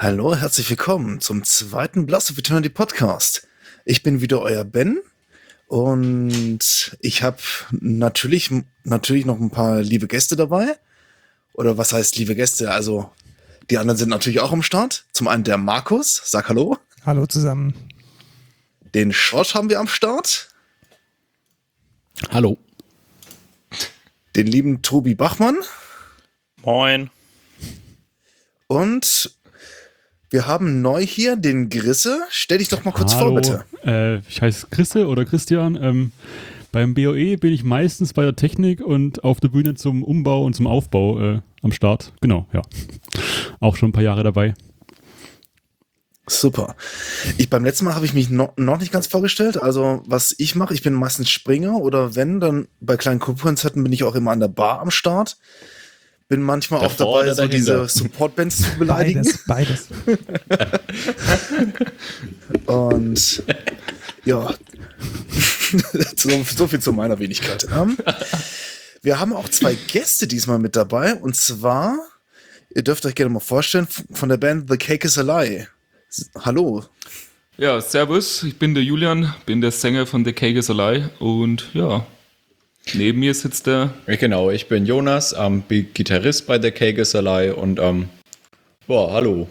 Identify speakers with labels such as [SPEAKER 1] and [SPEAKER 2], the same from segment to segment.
[SPEAKER 1] Hallo, herzlich willkommen zum zweiten Blast of Eternity Podcast. Ich bin wieder euer Ben und ich habe natürlich noch ein paar liebe Gäste dabei. Oder was heißt liebe Gäste? Also die anderen sind natürlich auch am Start. Zum einen der Markus, sag hallo.
[SPEAKER 2] Hallo zusammen.
[SPEAKER 1] Den Schorsch haben wir am Start.
[SPEAKER 3] Hallo.
[SPEAKER 1] Den lieben Tobi Bachmann.
[SPEAKER 4] Moin.
[SPEAKER 1] Und wir haben neu hier den Grisse. Stell dich doch mal kurz vor, bitte.
[SPEAKER 3] Ich heiße Grisse oder Christian. Beim BOE bin ich meistens bei der Technik und auf der Bühne zum Umbau und zum Aufbau am Start. Genau, ja. Auch schon ein paar Jahre dabei.
[SPEAKER 1] Super. Beim letzten Mal habe ich mich noch nicht ganz vorgestellt. Also was ich mache, ich bin meistens Springer oder wenn, dann bei kleinen Kulturkonzerten bin ich auch immer an der Bar am Start. Bin manchmal
[SPEAKER 4] Davor
[SPEAKER 1] auch dabei, so diese Support-Bands zu beleidigen.
[SPEAKER 2] Beides.
[SPEAKER 1] Und ja, so viel zu meiner Wenigkeit. Wir haben auch zwei Gäste diesmal mit dabei. Und zwar, ihr dürft euch gerne mal vorstellen, von der Band The Cake is a Lie. Hallo.
[SPEAKER 5] Ja, servus, ich bin der Julian, bin der Sänger von The Cake is a Lie und ja, neben mir sitzt der...
[SPEAKER 6] Genau, ich bin Jonas, bin Gitarrist bei The Cake is a Lie und hallo.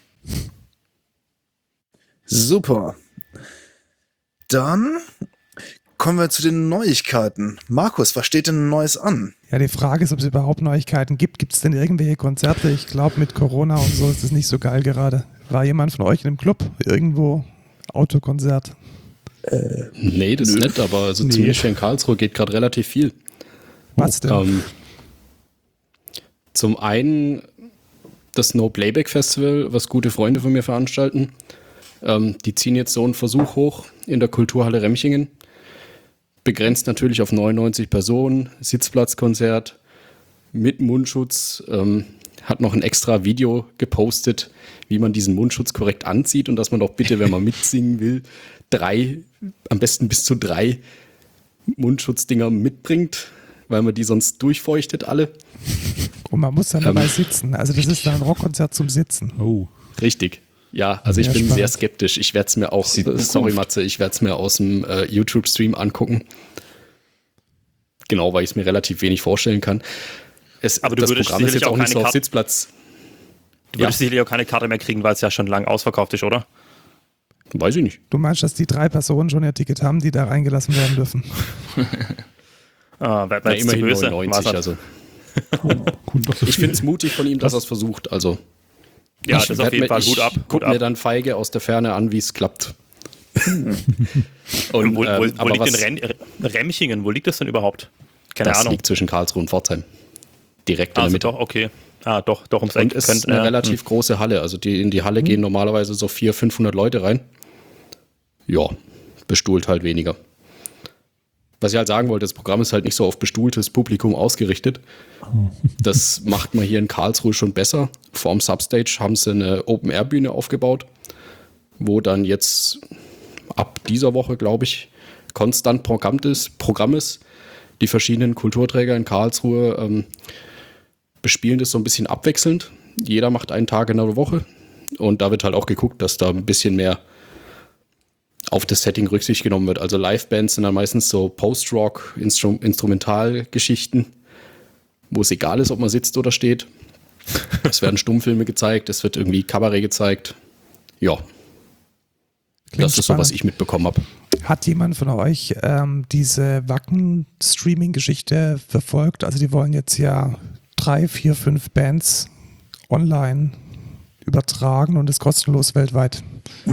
[SPEAKER 1] Super. Dann kommen wir zu den Neuigkeiten. Markus, was steht denn Neues an?
[SPEAKER 2] Ja, die Frage ist, ob es überhaupt Neuigkeiten gibt. Gibt es denn irgendwelche Konzerte? Ich glaube, mit Corona und so ist es nicht so geil gerade. War jemand von euch in einem Club? Irgendwo? Autokonzert?
[SPEAKER 3] Nee, das ist nett, aber also zumindest hier in Karlsruhe geht gerade relativ viel.
[SPEAKER 2] Was denn?
[SPEAKER 3] Zum einen das No Playback Festival, was gute Freunde von mir veranstalten. Die ziehen jetzt so einen Versuch hoch in der Kulturhalle Remchingen. Begrenzt natürlich auf 99 Personen, Sitzplatzkonzert mit Mundschutz. Hat noch ein extra Video gepostet, wie man diesen Mundschutz korrekt anzieht und dass man doch bitte, wenn man mitsingen will, am besten bis zu 3 Mundschutzdinger mitbringt, weil man die sonst durchfeuchtet alle.
[SPEAKER 2] Und man muss dann dabei sitzen. Also das ist dann ein Rockkonzert zum Sitzen.
[SPEAKER 3] Oh, richtig. Ja, also ich bin
[SPEAKER 2] spannend.
[SPEAKER 3] sehr skeptisch. Ich werde es mir auch, sorry Matze, ich werde es mir aus dem YouTube-Stream angucken. Genau, weil ich es mir relativ wenig vorstellen kann.
[SPEAKER 4] Aber du
[SPEAKER 3] das
[SPEAKER 4] würdest
[SPEAKER 3] Programm ist
[SPEAKER 4] sicherlich
[SPEAKER 3] jetzt auch nicht so auf
[SPEAKER 4] keine
[SPEAKER 3] Sitzplatz.
[SPEAKER 4] Du würdest sicherlich auch keine Karte mehr kriegen, weil es ja schon lang ausverkauft ist, oder?
[SPEAKER 3] Weiß ich nicht.
[SPEAKER 2] Du meinst, dass die 3 Personen schon ihr Ticket haben, die da reingelassen werden dürfen?
[SPEAKER 4] Wer ist
[SPEAKER 3] immerhin
[SPEAKER 4] böse?
[SPEAKER 3] 99, also. Ich finde es mutig von ihm, dass er es versucht. Also,
[SPEAKER 4] Ja, das ist auf jeden Fall gut ab.
[SPEAKER 3] Guck mir dann feige aus der Ferne an, wie es klappt.
[SPEAKER 4] Und wo
[SPEAKER 3] aber
[SPEAKER 4] liegt denn Remchingen? Wo liegt das denn überhaupt? Keine
[SPEAKER 3] das
[SPEAKER 4] Ahnung.
[SPEAKER 3] liegt zwischen Karlsruhe und Pforzheim. Direkt in der Mitte.
[SPEAKER 4] Doch, okay. Doch ums Eck.
[SPEAKER 3] Und es ist eine relativ große Halle. Also in die Halle gehen normalerweise so 400-500 Leute rein. Ja, bestuhlt halt weniger. Was ich halt sagen wollte, das Programm ist halt nicht so auf bestuhltes Publikum ausgerichtet. Das macht man hier in Karlsruhe schon besser. Vorm Substage haben sie eine Open-Air-Bühne aufgebaut, wo dann jetzt ab dieser Woche, glaube ich, konstant Programm ist. Die verschiedenen Kulturträger in Karlsruhe bespielen das so ein bisschen abwechselnd. Jeder macht einen Tag in der Woche. Und da wird halt auch geguckt, dass da ein bisschen mehr auf das Setting Rücksicht genommen wird. Also Live-Bands sind dann meistens so Post-Rock, Instrumentalgeschichten, wo es egal ist, ob man sitzt oder steht. Es werden Stummfilme gezeigt, es wird irgendwie Kabarett gezeigt. Ja, das ist so, was ich mitbekommen habe.
[SPEAKER 2] Hat jemand von euch diese Wacken-Streaming-Geschichte verfolgt? Also die wollen jetzt ja 3, 4, 5 Bands online übertragen und ist kostenlos weltweit.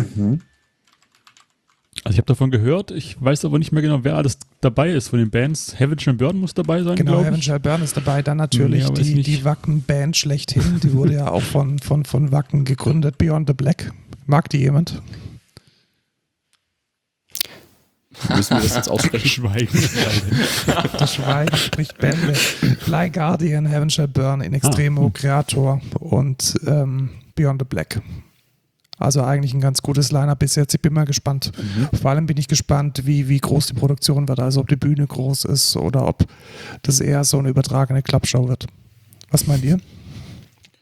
[SPEAKER 3] Also ich habe davon gehört, ich weiß aber nicht mehr genau, wer alles dabei ist von den Bands. Heaven Shall Burn muss dabei sein,
[SPEAKER 2] genau,
[SPEAKER 3] glaube ich.
[SPEAKER 2] Heaven Shall Burn ist dabei. Dann natürlich die Wacken-Band schlechthin. Die wurde ja auch von Wacken gegründet, Beyond the Black. Mag die jemand?
[SPEAKER 3] Müssen wir das jetzt aussprechen? Schweigen.
[SPEAKER 2] Das Schweigen spricht Bände. Fly Guardian, Heaven Shall Burn, In Extremo, Creator und Beyond the Black. Also eigentlich ein ganz gutes Line-Up bis jetzt. Ich bin mal gespannt. Vor allem bin ich gespannt, wie groß die Produktion wird. Also ob die Bühne groß ist oder ob das eher so eine übertragene Klappshow wird. Was meint ihr?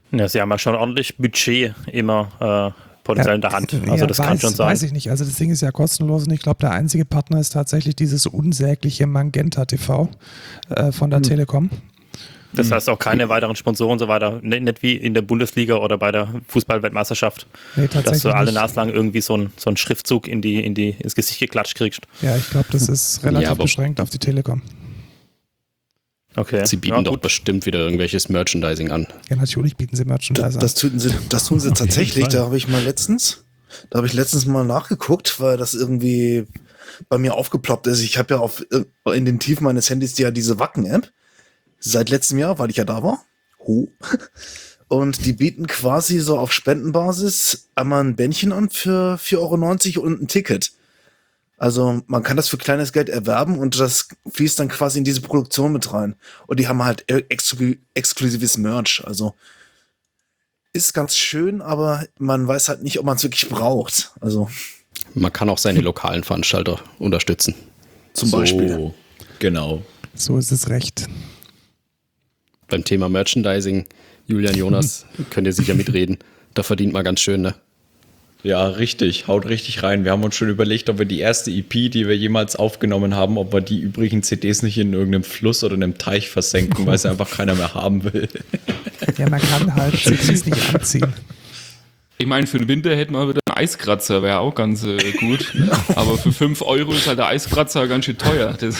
[SPEAKER 4] Ja, sie haben ja schon ordentlich Budget immer potenziell in der Hand. Also das kann schon sein.
[SPEAKER 2] Weiß ich nicht. Also das Ding ist ja kostenlos und ich glaube, der einzige Partner ist tatsächlich dieses unsägliche Magenta TV von der Telekom.
[SPEAKER 4] Das heißt auch keine weiteren Sponsoren und so weiter. Nicht wie in der Bundesliga oder bei der Fußball-Weltmeisterschaft.
[SPEAKER 2] Nee, tatsächlich
[SPEAKER 4] dass du alle
[SPEAKER 2] nicht.
[SPEAKER 4] Nase lang irgendwie so einen Schriftzug ins Gesicht geklatscht kriegst.
[SPEAKER 2] Ja, ich glaube, das ist relativ
[SPEAKER 3] Ja, aber-
[SPEAKER 2] beschränkt auf die Telekom.
[SPEAKER 4] Okay.
[SPEAKER 3] Sie bieten
[SPEAKER 4] Ja,
[SPEAKER 3] doch
[SPEAKER 4] gut.
[SPEAKER 3] bestimmt wieder irgendwelches Merchandising an.
[SPEAKER 2] Ja, natürlich bieten sie Merchandise an.
[SPEAKER 1] Das tun sie tatsächlich.
[SPEAKER 7] Fall.
[SPEAKER 1] Da habe ich letztens mal nachgeguckt, weil das irgendwie bei mir aufgeploppt ist. Ich habe ja in den Tiefen meines Handys ja diese Wacken-App seit letztem Jahr, weil ich ja da war. Und die bieten quasi so auf Spendenbasis einmal ein Bändchen an für 4,90 € und ein Ticket. Also man kann das für kleines Geld erwerben und das fließt dann quasi in diese Produktion mit rein. Und die haben halt exklusives Merch. Also ist ganz schön, aber man weiß halt nicht, ob man es wirklich braucht. Also
[SPEAKER 3] Man kann auch seine lokalen Veranstalter unterstützen.
[SPEAKER 1] zum Beispiel.
[SPEAKER 6] Genau.
[SPEAKER 2] So ist es recht.
[SPEAKER 3] Beim Thema Merchandising, Julian, Jonas, könnt ihr sicher mitreden. Da verdient man ganz schön, ne?
[SPEAKER 6] Ja, richtig. Haut richtig rein. Wir haben uns schon überlegt, ob wir die erste EP, die wir jemals aufgenommen haben, ob wir die übrigen CDs nicht in irgendeinem Fluss oder einem Teich versenken, weil es einfach keiner mehr haben will.
[SPEAKER 2] Ja, man kann halt CDs nicht anziehen.
[SPEAKER 5] Ich meine, für den Winter hätten wir wieder einen Eiskratzer, wäre auch ganz gut. Aber für 5 € ist halt der Eiskratzer ganz schön teuer. Das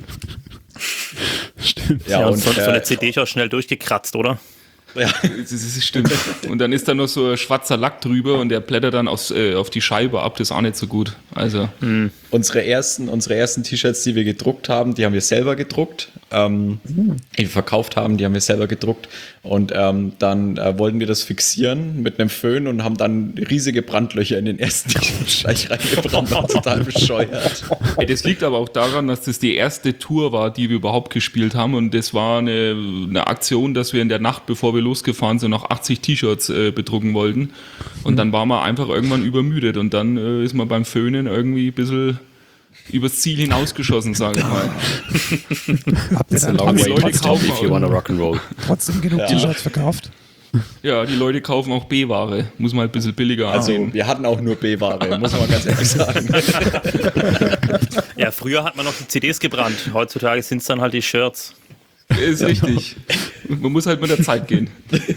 [SPEAKER 7] Stimmt.
[SPEAKER 4] Ja, und so eine
[SPEAKER 6] äh,
[SPEAKER 4] CD ist auch schnell durchgekratzt, oder?
[SPEAKER 5] das stimmt. Und dann ist da noch so ein schwarzer Lack drüber und der blättert dann auf die Scheibe ab. Das ist auch nicht so gut. Also,
[SPEAKER 6] Unsere ersten T-Shirts, die wir gedruckt haben, die haben wir selber gedruckt. Die wir verkauft haben, die haben wir selber gedruckt. Und dann wollten wir das fixieren mit einem Föhn und haben dann riesige Brandlöcher in den ersten T-Shirt reingebrannt. War total bescheuert.
[SPEAKER 5] ey, das liegt aber auch daran, dass das die erste Tour war, die wir überhaupt gespielt haben. Und das war eine Aktion, dass wir in der Nacht, bevor wir losgefahren sind, noch 80 T-Shirts bedrucken wollten. Und dann waren wir einfach irgendwann übermüdet. Und dann ist man beim Föhnen irgendwie ein bisschen übers Ziel hinausgeschossen, sage ich mal.
[SPEAKER 2] Habt ihr
[SPEAKER 3] It's a
[SPEAKER 2] dann
[SPEAKER 3] long way
[SPEAKER 5] Leute
[SPEAKER 3] to
[SPEAKER 5] kaufen
[SPEAKER 3] go if you wanna rock'n'roll.
[SPEAKER 2] trotzdem genug T-Shirts verkauft?
[SPEAKER 5] Ja, die Leute kaufen auch B-Ware. Muss man halt ein bisschen billiger
[SPEAKER 6] Also
[SPEAKER 5] ansehen.
[SPEAKER 6] wir hatten auch nur B-Ware, muss man ganz ehrlich sagen.
[SPEAKER 4] Ja, früher hat man noch die CDs gebrannt. Heutzutage sind es dann halt die Shirts.
[SPEAKER 5] Ist richtig. Man muss halt mit der Zeit gehen.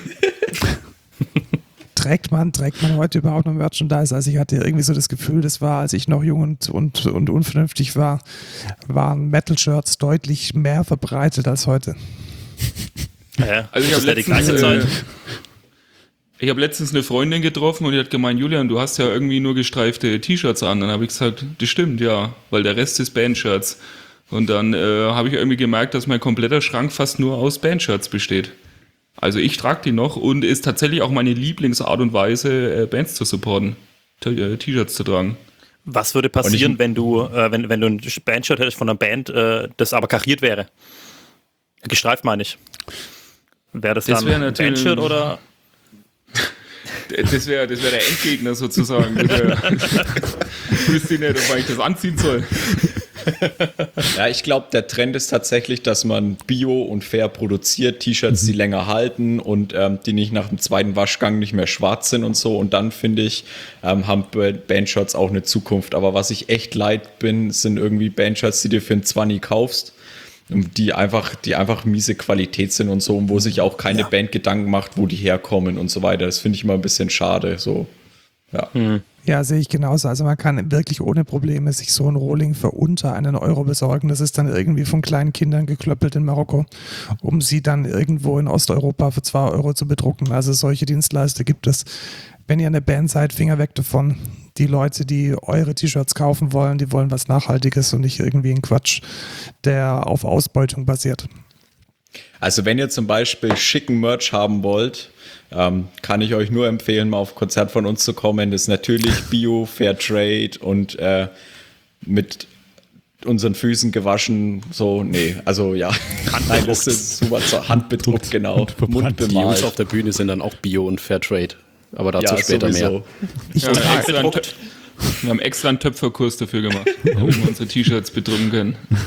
[SPEAKER 2] Trägt man heute überhaupt noch Merchandise? Also ich hatte irgendwie so das Gefühl, das war, als ich noch jung und unvernünftig war, waren Metal-Shirts deutlich mehr verbreitet als heute.
[SPEAKER 4] Ja,
[SPEAKER 5] Also ich
[SPEAKER 4] das
[SPEAKER 5] habe
[SPEAKER 4] ist ja die gleiche Zeit.
[SPEAKER 5] letztens eine Freundin getroffen und die hat gemeint, Julian, du hast ja irgendwie nur gestreifte T-Shirts an. Dann habe ich gesagt, das stimmt, ja, weil der Rest ist Bandshirts. Und dann habe ich irgendwie gemerkt, dass mein kompletter Schrank fast nur aus Bandshirts besteht. Also ich trage die noch und ist tatsächlich auch meine Lieblingsart und Weise, Bands zu supporten, T-Shirts zu tragen.
[SPEAKER 4] Was würde passieren, wenn du ein Bandshirt hättest von einer Band, das aber kariert wäre? Gestreift meine ich. Wäre das
[SPEAKER 5] Das
[SPEAKER 4] dann
[SPEAKER 5] wär
[SPEAKER 4] ein
[SPEAKER 5] natürlich-
[SPEAKER 4] Bandshirt oder?
[SPEAKER 5] Das wäre der Endgegner sozusagen. Ich wüsste nicht, ob ich das anziehen soll.
[SPEAKER 6] Ja, ich glaube, der Trend ist tatsächlich, dass man bio und fair produziert, T-Shirts, die länger halten und die nicht nach dem zweiten Waschgang nicht mehr schwarz sind und so. Und dann, finde ich, haben Bandshirts auch eine Zukunft. Aber was ich echt leid bin, sind irgendwie Bandshirts, die du für einen 20 kaufst, die einfach miese Qualität sind und so, und wo sich auch keine Band Gedanken macht, wo die herkommen und so weiter. Das finde ich immer ein bisschen schade. So, ja.
[SPEAKER 2] Ja, sehe ich genauso. Also man kann wirklich ohne Probleme sich so ein Rohling für unter einen Euro besorgen. Das ist dann irgendwie von kleinen Kindern geklöppelt in Marokko, um sie dann irgendwo in Osteuropa für 2 € zu bedrucken. Also solche Dienstleister gibt es. Wenn ihr eine Band seid, Finger weg davon. Die Leute, die eure T-Shirts kaufen wollen, die wollen was Nachhaltiges und nicht irgendwie einen Quatsch, der auf Ausbeutung basiert.
[SPEAKER 6] Also wenn ihr zum Beispiel schicken Merch haben wollt, kann ich euch nur empfehlen, mal auf ein Konzert von uns zu kommen. Das ist natürlich Bio, Fair Trade und mit unseren Füßen gewaschen. So, nee, also ja. Nein, das ist super handbedruckt, genau.
[SPEAKER 3] Die Jungs
[SPEAKER 6] Mundbemalt.
[SPEAKER 3] auf der Bühne sind dann auch Bio und Fairtrade. Aber dazu
[SPEAKER 6] Ja,
[SPEAKER 3] später
[SPEAKER 6] sowieso.
[SPEAKER 3] mehr.
[SPEAKER 2] Ich
[SPEAKER 5] Ja,
[SPEAKER 2] trage,
[SPEAKER 5] wir haben extra einen Töpferkurs dafür gemacht, damit wir unsere T-Shirts bedrucken können.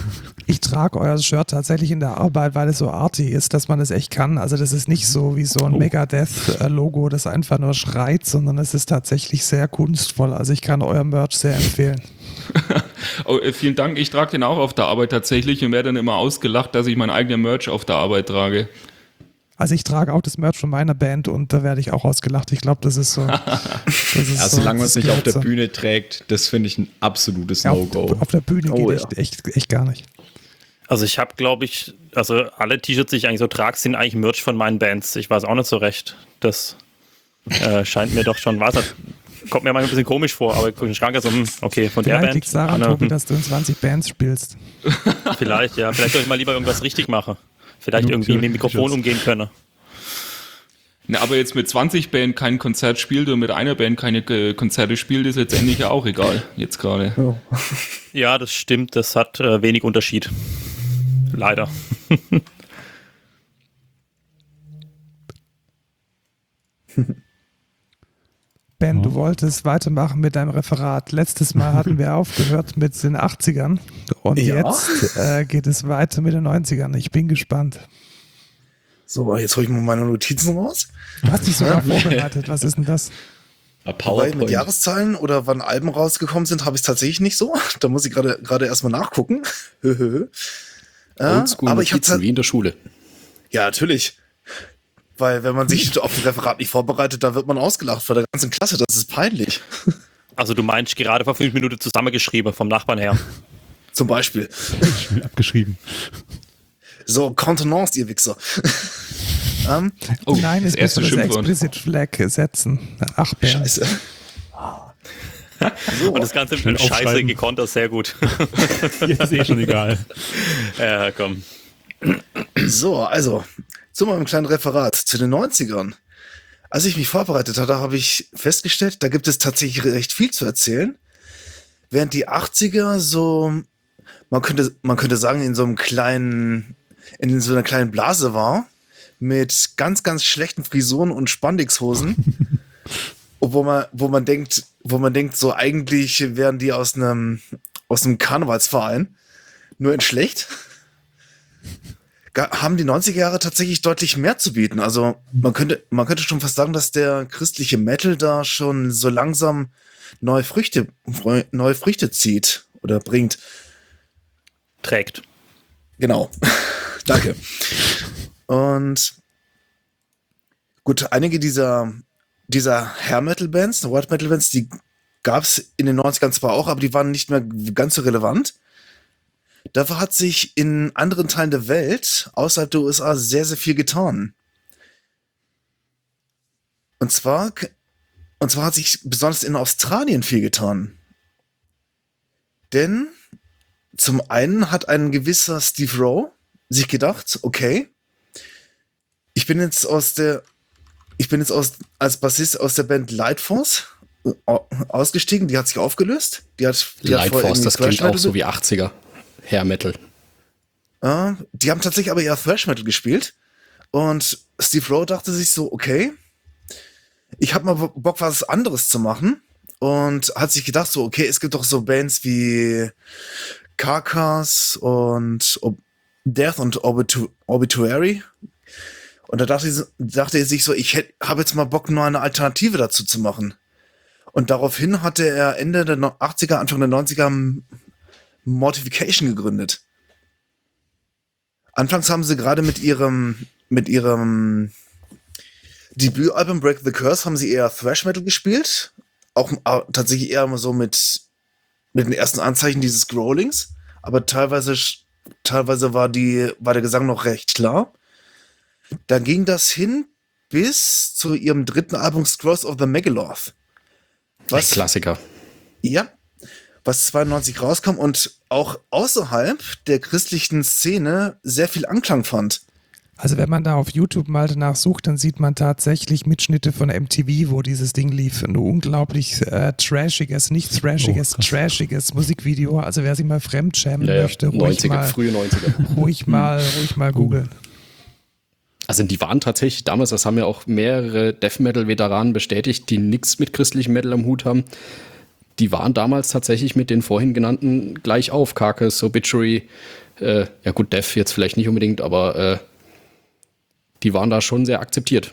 [SPEAKER 2] Ich trage euer Shirt tatsächlich in der Arbeit, weil es so arty ist, dass man es echt kann. Also das ist nicht so wie so ein Megadeth-Logo, das einfach nur schreit, sondern es ist tatsächlich sehr kunstvoll. Also ich kann euer Merch sehr empfehlen.
[SPEAKER 5] Vielen Dank, ich trage den auch auf der Arbeit tatsächlich und werde dann immer ausgelacht, dass ich mein eigener Merch auf der Arbeit trage.
[SPEAKER 2] Also ich trage auch das Merch von meiner Band und da werde ich auch ausgelacht. Ich glaube, das ist so.
[SPEAKER 6] Solange man es nicht auf der Bühne trägt, das finde ich ein absolutes No-Go.
[SPEAKER 2] Auf der Bühne geht echt gar nicht.
[SPEAKER 4] Also ich habe, glaube ich, alle T-Shirts, die ich eigentlich so trage, sind eigentlich Merch von meinen Bands. Ich weiß auch nicht so recht. Das scheint mir doch schon was. Kommt mir manchmal ein bisschen komisch vor, aber ich gucke in den Schrank so, okay, von der Band.
[SPEAKER 2] Vielleicht liegt es daran, Tobi, dass du in 20 Bands spielst.
[SPEAKER 4] Vielleicht, ja. Vielleicht soll ich mal lieber irgendwas richtig machen. Vielleicht irgendwie mit dem Mikrofon umgehen können.
[SPEAKER 5] Na, aber jetzt mit 20 Band kein Konzert spielt und mit einer Band keine Konzerte spielt, ist letztendlich ja auch egal, jetzt gerade.
[SPEAKER 1] Oh.
[SPEAKER 4] Ja, das stimmt, das hat wenig Unterschied. Leider.
[SPEAKER 2] Ben, du wolltest weitermachen mit deinem Referat. Letztes Mal hatten wir aufgehört mit den 80ern und jetzt geht es weiter mit den 90ern. Ich bin gespannt.
[SPEAKER 1] So, jetzt hole ich mal meine Notizen raus.
[SPEAKER 2] Du hast dich sogar vorbereitet. Was ist denn das?
[SPEAKER 1] Weil mit Jahreszahlen oder wann Alben rausgekommen sind, habe ich es tatsächlich nicht so. Da muss ich gerade erstmal nachgucken.
[SPEAKER 3] Aber ich habe wie in der Schule.
[SPEAKER 1] Ja, natürlich. Weil wenn man sich auf ein Referat nicht vorbereitet, da wird man ausgelacht von der ganzen Klasse. Das ist peinlich.
[SPEAKER 4] Also du meinst gerade vor 5 Minuten zusammengeschrieben vom Nachbarn her.
[SPEAKER 1] Zum Beispiel.
[SPEAKER 7] Abgeschrieben.
[SPEAKER 1] So, Kontenance, ihr Wichser.
[SPEAKER 2] Nein, es muss das Explicit Flag setzen. Ach, Ben.
[SPEAKER 1] Scheiße.
[SPEAKER 4] So, und das Ganze mit Scheiße gekontert, sehr gut.
[SPEAKER 7] Hier ist eh schon egal.
[SPEAKER 4] Ja, komm.
[SPEAKER 1] So, also, zu meinem kleinen Referat zu den 90ern. Als ich mich vorbereitet hatte, habe ich festgestellt, da gibt es tatsächlich recht viel zu erzählen. Während die 80er so, man könnte sagen, in so einer kleinen Blase war, mit ganz, ganz schlechten Frisuren und Spandexhosen. Wo man denkt, so eigentlich wären die aus einem Karnevalsverein, nur in schlecht. Haben die 90er Jahre tatsächlich deutlich mehr zu bieten. Also man könnte schon fast sagen, dass der christliche Metal da schon so langsam neue Früchte zieht oder bringt.
[SPEAKER 4] Trägt.
[SPEAKER 1] Genau. Danke. Und gut, einige dieser Hair-Metal-Bands, White-Metal-Bands, die gab es in den 90ern zwar auch, aber die waren nicht mehr ganz so relevant. Dafür hat sich in anderen Teilen der Welt, außerhalb der USA, sehr, sehr viel getan. Und zwar hat sich besonders in Australien viel getan. Denn zum einen hat ein gewisser Steve Rowe sich gedacht, okay, ich bin jetzt als Bassist aus der Band Lightforce ausgestiegen, die hat sich aufgelöst.
[SPEAKER 3] Lightforce, das klingt auch so wie 80er. Hair Metal.
[SPEAKER 1] Die haben tatsächlich aber eher Thrash Metal gespielt. Und Steve Rowe dachte sich so, okay, ich habe mal Bock, was anderes zu machen. Und hat sich gedacht so, okay, es gibt doch so Bands wie Carcass und Death und Obituary. Und da dachte er sich so, ich habe jetzt mal Bock, nur eine Alternative dazu zu machen. Und daraufhin hatte er Ende der 80er, Anfang der 90er Mortification gegründet. Anfangs haben sie gerade mit ihrem Debütalbum Break the Curse haben sie eher Thrash Metal gespielt. Auch tatsächlich eher so mit den ersten Anzeichen dieses Growlings. Aber teilweise war der Gesang noch recht klar. Dann ging das hin bis zu ihrem dritten Album Scrolls of the Megaloth.
[SPEAKER 3] Ein Klassiker.
[SPEAKER 1] Ja, was 92 rauskam und auch außerhalb der christlichen Szene sehr viel Anklang fand.
[SPEAKER 2] Also wenn man da auf YouTube mal danach sucht, dann sieht man tatsächlich Mitschnitte von MTV, wo dieses Ding lief. Ein unglaublich trashiges Musikvideo. Also wer sich mal fremdschämen möchte, ruhig mal googeln.
[SPEAKER 3] Also die waren tatsächlich damals, das haben ja auch mehrere Death-Metal-Veteranen bestätigt, die nichts mit christlichem Metal am Hut haben. Die waren damals tatsächlich mit den vorhin genannten gleich auf. Carcass, Obituary, Ja gut, Dev jetzt vielleicht nicht unbedingt, aber die waren da schon sehr akzeptiert.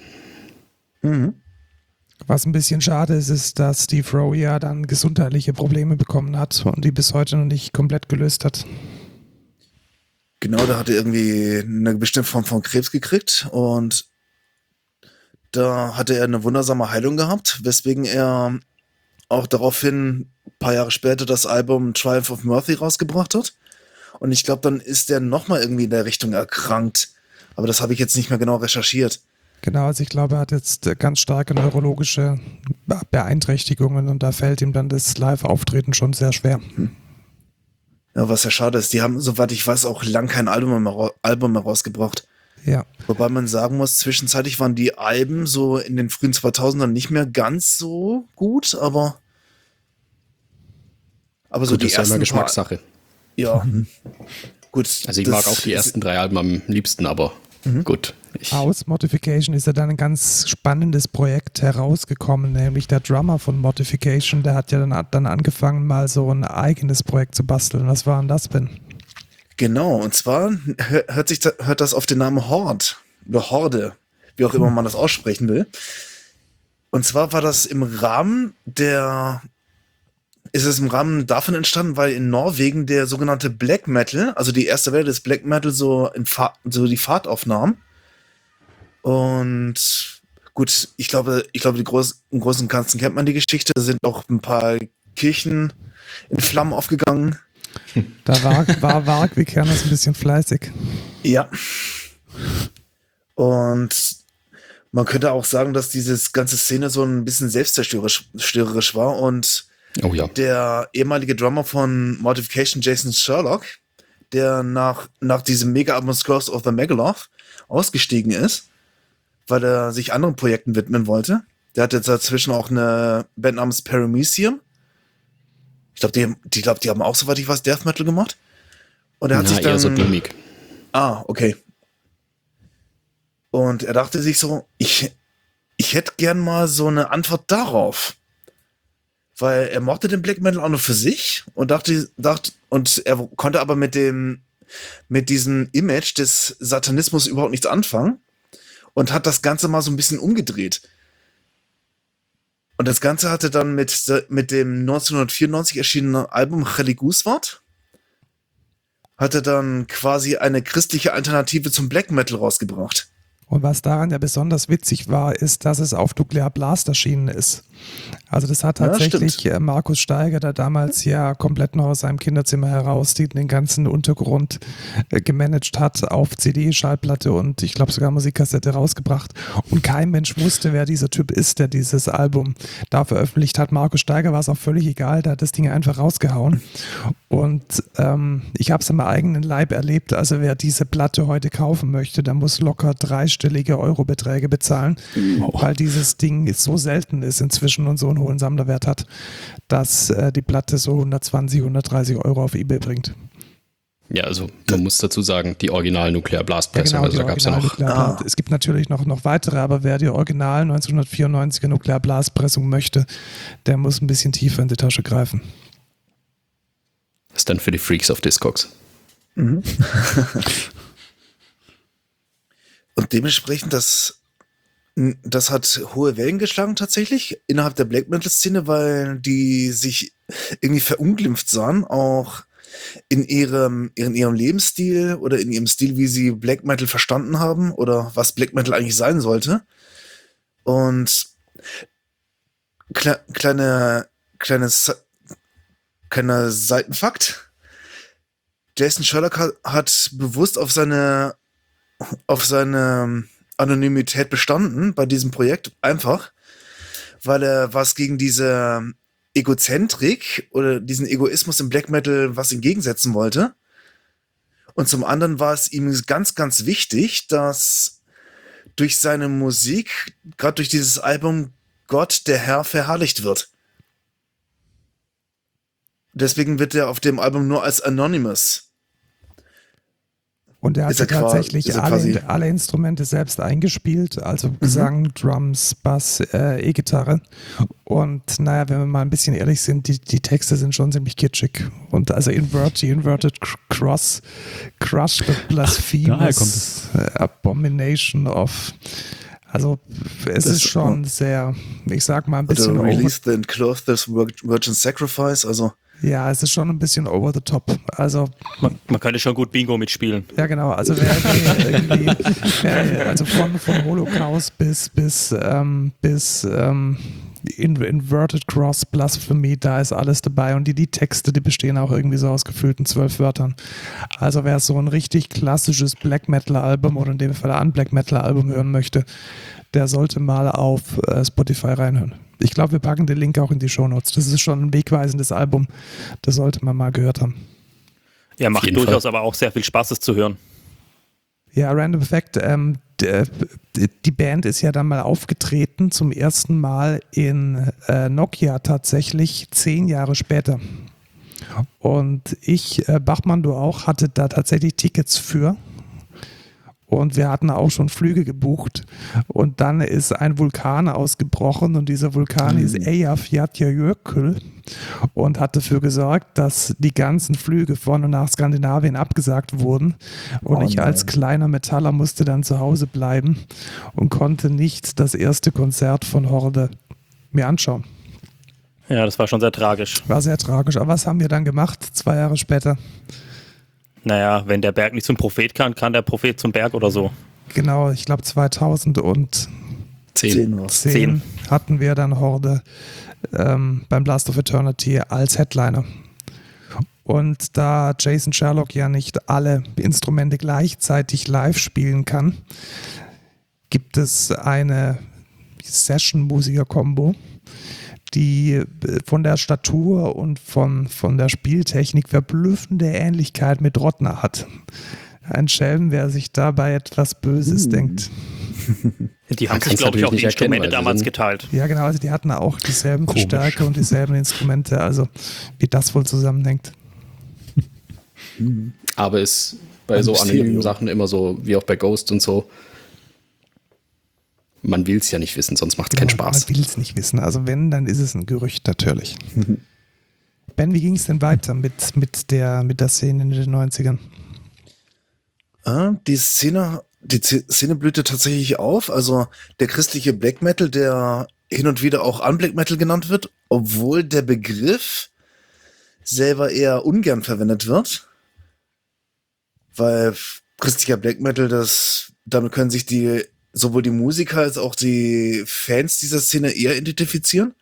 [SPEAKER 2] Was ein bisschen schade ist, ist, dass Steve Rowe ja dann gesundheitliche Probleme bekommen hat und die bis heute noch nicht komplett gelöst hat.
[SPEAKER 1] Genau, da hat er irgendwie eine bestimmte Form von Krebs gekriegt und da hatte er eine wundersame Heilung gehabt, weswegen er auch daraufhin ein paar Jahre später das Album Triumph of Mercy rausgebracht hat. Und ich glaube, dann ist er nochmal irgendwie in der Richtung erkrankt. Aber das habe ich jetzt nicht mehr genau recherchiert.
[SPEAKER 2] Genau, also ich glaube, er hat jetzt ganz starke neurologische Beeinträchtigungen und da fällt ihm dann das Live-Auftreten schon sehr schwer.
[SPEAKER 1] Ja, was ja schade ist, die haben, soweit ich weiß, auch lang kein Album mehr rausgebracht.
[SPEAKER 2] Ja.
[SPEAKER 1] Wobei man sagen muss, zwischenzeitlich waren die Alben so in den frühen 2000ern nicht mehr ganz so gut, aber so
[SPEAKER 3] Gut,
[SPEAKER 1] die
[SPEAKER 3] das ist ja
[SPEAKER 1] ersten
[SPEAKER 3] immer Geschmackssache.
[SPEAKER 1] Ja, gut.
[SPEAKER 3] Also ich mag auch die ersten 3 Alben am liebsten, aber gut.
[SPEAKER 2] Aus Modification ist ja dann ein ganz spannendes Projekt herausgekommen, nämlich der Drummer von Modification, der hat ja dann angefangen, mal so ein eigenes Projekt zu basteln. Was war denn das, Ben?
[SPEAKER 1] Genau, und zwar hört das auf den Namen Horde oder Horde, wie auch immer man das aussprechen will. Und zwar war das im Rahmen davon entstanden, weil in Norwegen der sogenannte Black Metal, also die erste Welle des Black Metal so die Fahrt aufnahm. Und gut, ich glaube, im Großen und Ganzen kennt man die Geschichte. Da sind auch ein paar Kirchen in Flammen aufgegangen.
[SPEAKER 2] Da war Warg Kernes ein bisschen fleißig.
[SPEAKER 1] Ja. Und man könnte auch sagen, dass diese ganze Szene so ein bisschen selbstzerstörerisch war und
[SPEAKER 3] Oh ja.
[SPEAKER 1] der ehemalige Drummer von Modification, Jason Sherlock, der nach diesem Mega-Album Curse of the Megaloth ausgestiegen ist, weil er sich anderen Projekten widmen wollte. Der hat jetzt dazwischen auch eine Band namens Paramecium. Ich glaube, die haben auch, soweit ich weiß, Death Metal gemacht. Und er hat sich dann...
[SPEAKER 3] eher so Doomig.
[SPEAKER 1] Ah, okay. Und er dachte sich so, ich hätte gern mal so eine Antwort darauf. Weil er mochte den Black Metal auch nur für sich und und er konnte aber mit diesem Image des Satanismus überhaupt nichts anfangen und hat das Ganze mal so ein bisschen umgedreht. Und das Ganze hatte dann mit dem 1994 erschienenen Album Religuswort hatte dann quasi eine christliche Alternative zum Black Metal rausgebracht.
[SPEAKER 2] Und was daran ja besonders witzig war, ist, dass es auf Nuclear Blast erschienen ist. Also das hat tatsächlich Markus Steiger, der damals ja komplett noch aus seinem Kinderzimmer heraus den ganzen Untergrund gemanagt hat, auf CD, Schallplatte und ich glaube sogar Musikkassette rausgebracht. Und kein Mensch wusste, wer dieser Typ ist, der dieses Album da veröffentlicht hat. Markus Steiger war es auch völlig egal, der hat das Ding einfach rausgehauen. Und ich habe es am eigenen Leib erlebt. Also wer diese Platte heute kaufen möchte, der muss locker dreistellige Eurobeträge bezahlen, weil dieses Ding so selten ist inzwischen und so einen hohen Sammlerwert hat, dass die Platte so 120, 130 Euro auf eBay bringt.
[SPEAKER 3] Ja, also man muss dazu sagen, die Original Nuclear Blast Pressung,
[SPEAKER 2] Genau,
[SPEAKER 3] also da gab es ja noch.
[SPEAKER 2] Es gibt natürlich noch weitere, aber wer die Original 1994er Nuclear Blast Pressung möchte, der muss ein bisschen tiefer in die Tasche greifen.
[SPEAKER 3] Das ist dann für die Freaks of Discogs.
[SPEAKER 1] Und dementsprechend, das hat hohe Wellen geschlagen tatsächlich innerhalb der Black Metal Szene, weil die sich irgendwie verunglimpft sahen, auch in ihrem Lebensstil oder in ihrem Stil, wie sie Black Metal verstanden haben oder was Black Metal eigentlich sein sollte. Und kleiner Seitenfakt. Jason Sherlock hat bewusst auf seine Anonymität bestanden bei diesem Projekt, einfach, weil er was gegen diese Egozentrik oder diesen Egoismus im Black Metal was entgegensetzen wollte. Und zum anderen war es ihm ganz, ganz wichtig, dass durch seine Musik, gerade durch dieses Album, Gott, der Herr, verherrlicht wird. Deswegen wird er auf dem Album nur als Anonymous
[SPEAKER 2] Und er hat
[SPEAKER 1] Ist er
[SPEAKER 2] tatsächlich
[SPEAKER 1] quasi-
[SPEAKER 2] alle Instrumente selbst eingespielt, also Gesang, Drums, Bass, E-Gitarre. Und naja, wenn wir mal ein bisschen ehrlich sind, die Texte sind schon ziemlich kitschig. Und also Inverted Cross, Crush the Blasphemous Abomination of... Also es ist schon sehr, ich sag mal ein bisschen
[SPEAKER 1] Oder Release the Enclosed this Virgin Sacrifice, also
[SPEAKER 2] ja, es ist schon ein bisschen over the top. Also
[SPEAKER 4] Man könnte schon gut Bingo mitspielen.
[SPEAKER 2] ja, genau. Also also von Holocaust bis Inverted Cross Blasphemy, da ist alles dabei und die Liedtexte, die bestehen auch irgendwie so aus gefühlten 12 Wörtern. Also wer so ein richtig klassisches Black Metal Album oder in dem Fall ein Black Metal Album hören möchte, der sollte mal auf Spotify reinhören. Ich glaube, wir packen den Link auch in die Shownotes. Das ist schon ein wegweisendes Album. Das sollte man mal gehört haben.
[SPEAKER 4] Ja, macht durchaus aber auch sehr viel Spaß, es zu hören.
[SPEAKER 2] Ja, Random Fact, die Band ist ja dann mal aufgetreten zum ersten Mal in Nokia tatsächlich 10 Jahre später. Und ich, Bachmann, du auch, hatte da tatsächlich Tickets für. Und wir hatten auch schon Flüge gebucht. Und dann ist ein Vulkan ausgebrochen und dieser Vulkan ist Eyjafjallajökull und hat dafür gesorgt, dass die ganzen Flüge von und nach Skandinavien abgesagt wurden. Und ich als kleiner Metaller musste dann zu Hause bleiben und konnte nicht das erste Konzert von Horde mir anschauen.
[SPEAKER 4] Ja, das war schon sehr tragisch.
[SPEAKER 2] War sehr tragisch. Aber was haben wir dann gemacht, 2 Jahre später?
[SPEAKER 4] Naja, wenn der Berg nicht zum Prophet kann der Prophet zum Berg oder so.
[SPEAKER 2] Genau, ich glaube 2010
[SPEAKER 3] 10.
[SPEAKER 2] hatten wir dann Horde beim Blast of Eternity als Headliner. Und da Jason Sherlock ja nicht alle Instrumente gleichzeitig live spielen kann, gibt es eine Session-Musiker-Kombo, die von der Statur und von der Spieltechnik verblüffende Ähnlichkeit mit Rottner hat. Ein Schelm, wer sich dabei etwas Böses denkt.
[SPEAKER 4] Die haben
[SPEAKER 3] Man
[SPEAKER 4] sich,
[SPEAKER 3] kann's
[SPEAKER 4] glaube ich,
[SPEAKER 3] natürlich
[SPEAKER 4] auch die
[SPEAKER 3] nicht erkennen,
[SPEAKER 4] Instrumente
[SPEAKER 3] weil sie
[SPEAKER 4] damals
[SPEAKER 3] sind-
[SPEAKER 4] geteilt.
[SPEAKER 2] Ja, genau, also die hatten auch dieselben
[SPEAKER 7] Komisch.
[SPEAKER 2] Verstärker und dieselben Instrumente, also wie das wohl zusammenhängt.
[SPEAKER 3] Aber ist bei
[SPEAKER 1] Ein
[SPEAKER 3] so anonymen
[SPEAKER 1] Mysterium.
[SPEAKER 3] Sachen immer so, wie auch bei Ghost und so. Man will es ja nicht wissen, sonst macht es keinen Spaß.
[SPEAKER 2] Man will es nicht wissen. Also wenn, dann ist es ein Gerücht natürlich. Ben, wie ging es denn weiter mit der Szene in den 90ern?
[SPEAKER 1] Die Szene blühte tatsächlich auf. Also der christliche Black Metal, der hin und wieder auch Unblack Metal genannt wird, obwohl der Begriff selber eher ungern verwendet wird. Weil christlicher Black Metal, damit können sich sowohl die Musiker als auch die Fans dieser Szene eher identifizieren.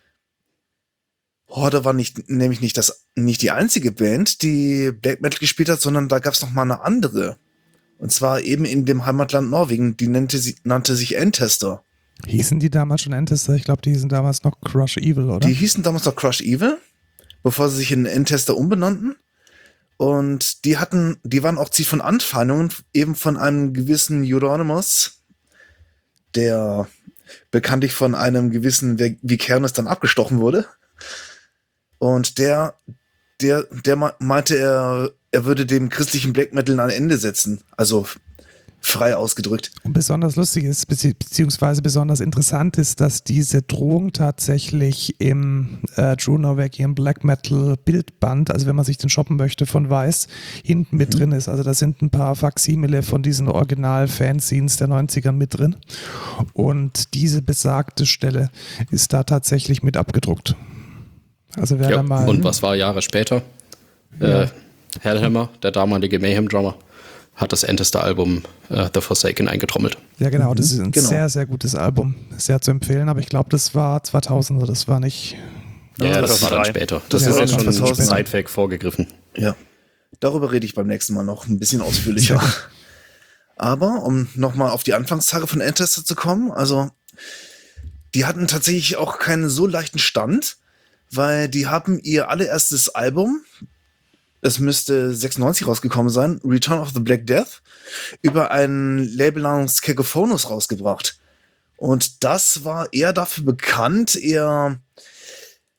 [SPEAKER 1] Horde war nämlich nicht die einzige Band, die Black Metal gespielt hat, sondern da gab es noch mal eine andere. Und zwar eben in dem Heimatland Norwegen. Die nannte sich Ancestor.
[SPEAKER 2] Hießen die damals schon Ancestor? Ich glaube, die hießen damals noch Crush Evil, oder?
[SPEAKER 1] Die hießen damals noch Crush Evil, bevor sie sich in Ancestor umbenannten. Und die waren auch Ziel von Anfeindungen, eben von einem gewissen Euronymous, der bekanntlich von einem gewissen Vikernes dann abgestochen wurde. Und der meinte, er würde dem christlichen Black Metal ein Ende setzen. Also frei ausgedrückt.
[SPEAKER 2] Und besonders lustig ist, beziehungsweise besonders interessant ist, dass diese Drohung tatsächlich im True Norwegian Black Metal Bildband, also wenn man sich den shoppen möchte von Weiß, hinten mit drin ist. Also da sind ein paar Faximile von diesen Original-Fanzines der 90ern mit drin. Und diese besagte Stelle ist da tatsächlich mit abgedruckt. Also wer
[SPEAKER 3] Ja,
[SPEAKER 2] da mal...
[SPEAKER 3] und was war Jahre später? Hellhammer, der damalige Mayhem-Drummer, hat das Ancestor-Album The Forsaken eingetrommelt.
[SPEAKER 2] Ja, genau, das ist ein
[SPEAKER 1] genau.
[SPEAKER 2] sehr, sehr gutes Album. Sehr zu empfehlen, aber ich glaube, das war 2000er, das war nicht...
[SPEAKER 3] Ja, das war dann
[SPEAKER 4] 2003.
[SPEAKER 3] später. Das
[SPEAKER 2] Ja,
[SPEAKER 3] ist jetzt
[SPEAKER 2] das war
[SPEAKER 3] schon
[SPEAKER 2] 2000.
[SPEAKER 3] Sidefake vorgegriffen.
[SPEAKER 1] Ja. Darüber rede ich beim nächsten Mal noch ein bisschen ausführlicher. Aber um nochmal auf die Anfangstage von Ancestor zu kommen, also die hatten tatsächlich auch keinen so leichten Stand, weil die haben ihr allererstes Album, es müsste 96 rausgekommen sein, Return of the Black Death, über ein Label namens Cacophonous rausgebracht. Und das war eher dafür bekannt, eher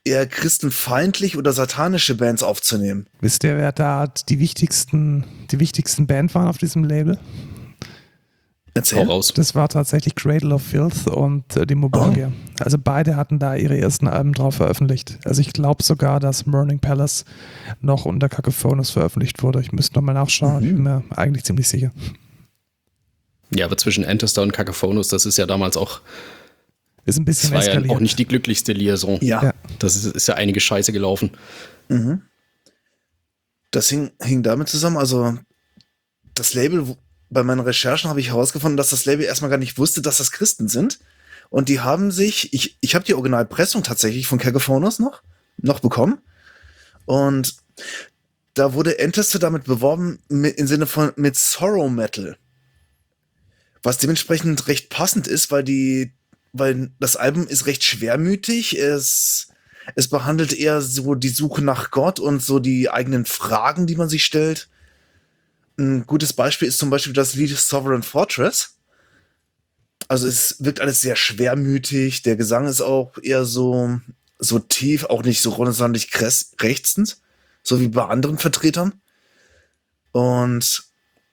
[SPEAKER 1] eher christenfeindlich oder satanische Bands aufzunehmen.
[SPEAKER 2] Wisst ihr, wer da die wichtigsten Band waren auf diesem Label?
[SPEAKER 1] Erzähl.
[SPEAKER 3] Hau raus.
[SPEAKER 2] Das war tatsächlich Cradle of Filth und die Borgia. Also beide hatten da ihre ersten Alben drauf veröffentlicht. Also ich glaube sogar, dass Burning Palace noch unter Cacophonous veröffentlicht wurde. Ich müsste nochmal nachschauen. Ich bin mir eigentlich ziemlich sicher.
[SPEAKER 3] Ja, aber zwischen Antestar und Cacophonous, das ist ja damals auch,
[SPEAKER 2] Ist ein
[SPEAKER 3] das
[SPEAKER 2] bisschen
[SPEAKER 3] war ja
[SPEAKER 2] eskaliert.
[SPEAKER 3] auch nicht die glücklichste Liaison.
[SPEAKER 1] Ja.
[SPEAKER 2] Ja.
[SPEAKER 3] Das ist ja einige Scheiße gelaufen.
[SPEAKER 1] Das hing damit zusammen, also das Label, bei meinen Recherchen habe ich herausgefunden, dass das Label erstmal gar nicht wusste, dass das Christen sind. Und die haben sich, ich habe die Originalpressung tatsächlich von Cacophonous noch bekommen. Und da wurde Antestar damit beworben, im Sinne von mit Sorrow Metal. Was dementsprechend recht passend ist, weil das Album ist recht schwermütig. Es behandelt eher so die Suche nach Gott und so die eigenen Fragen, die man sich stellt. Ein gutes Beispiel ist zum Beispiel das Lied Sovereign Fortress. Also es wirkt alles sehr schwermütig. Der Gesang ist auch eher so tief, auch nicht so renaissance krächzend, so wie bei anderen Vertretern. Und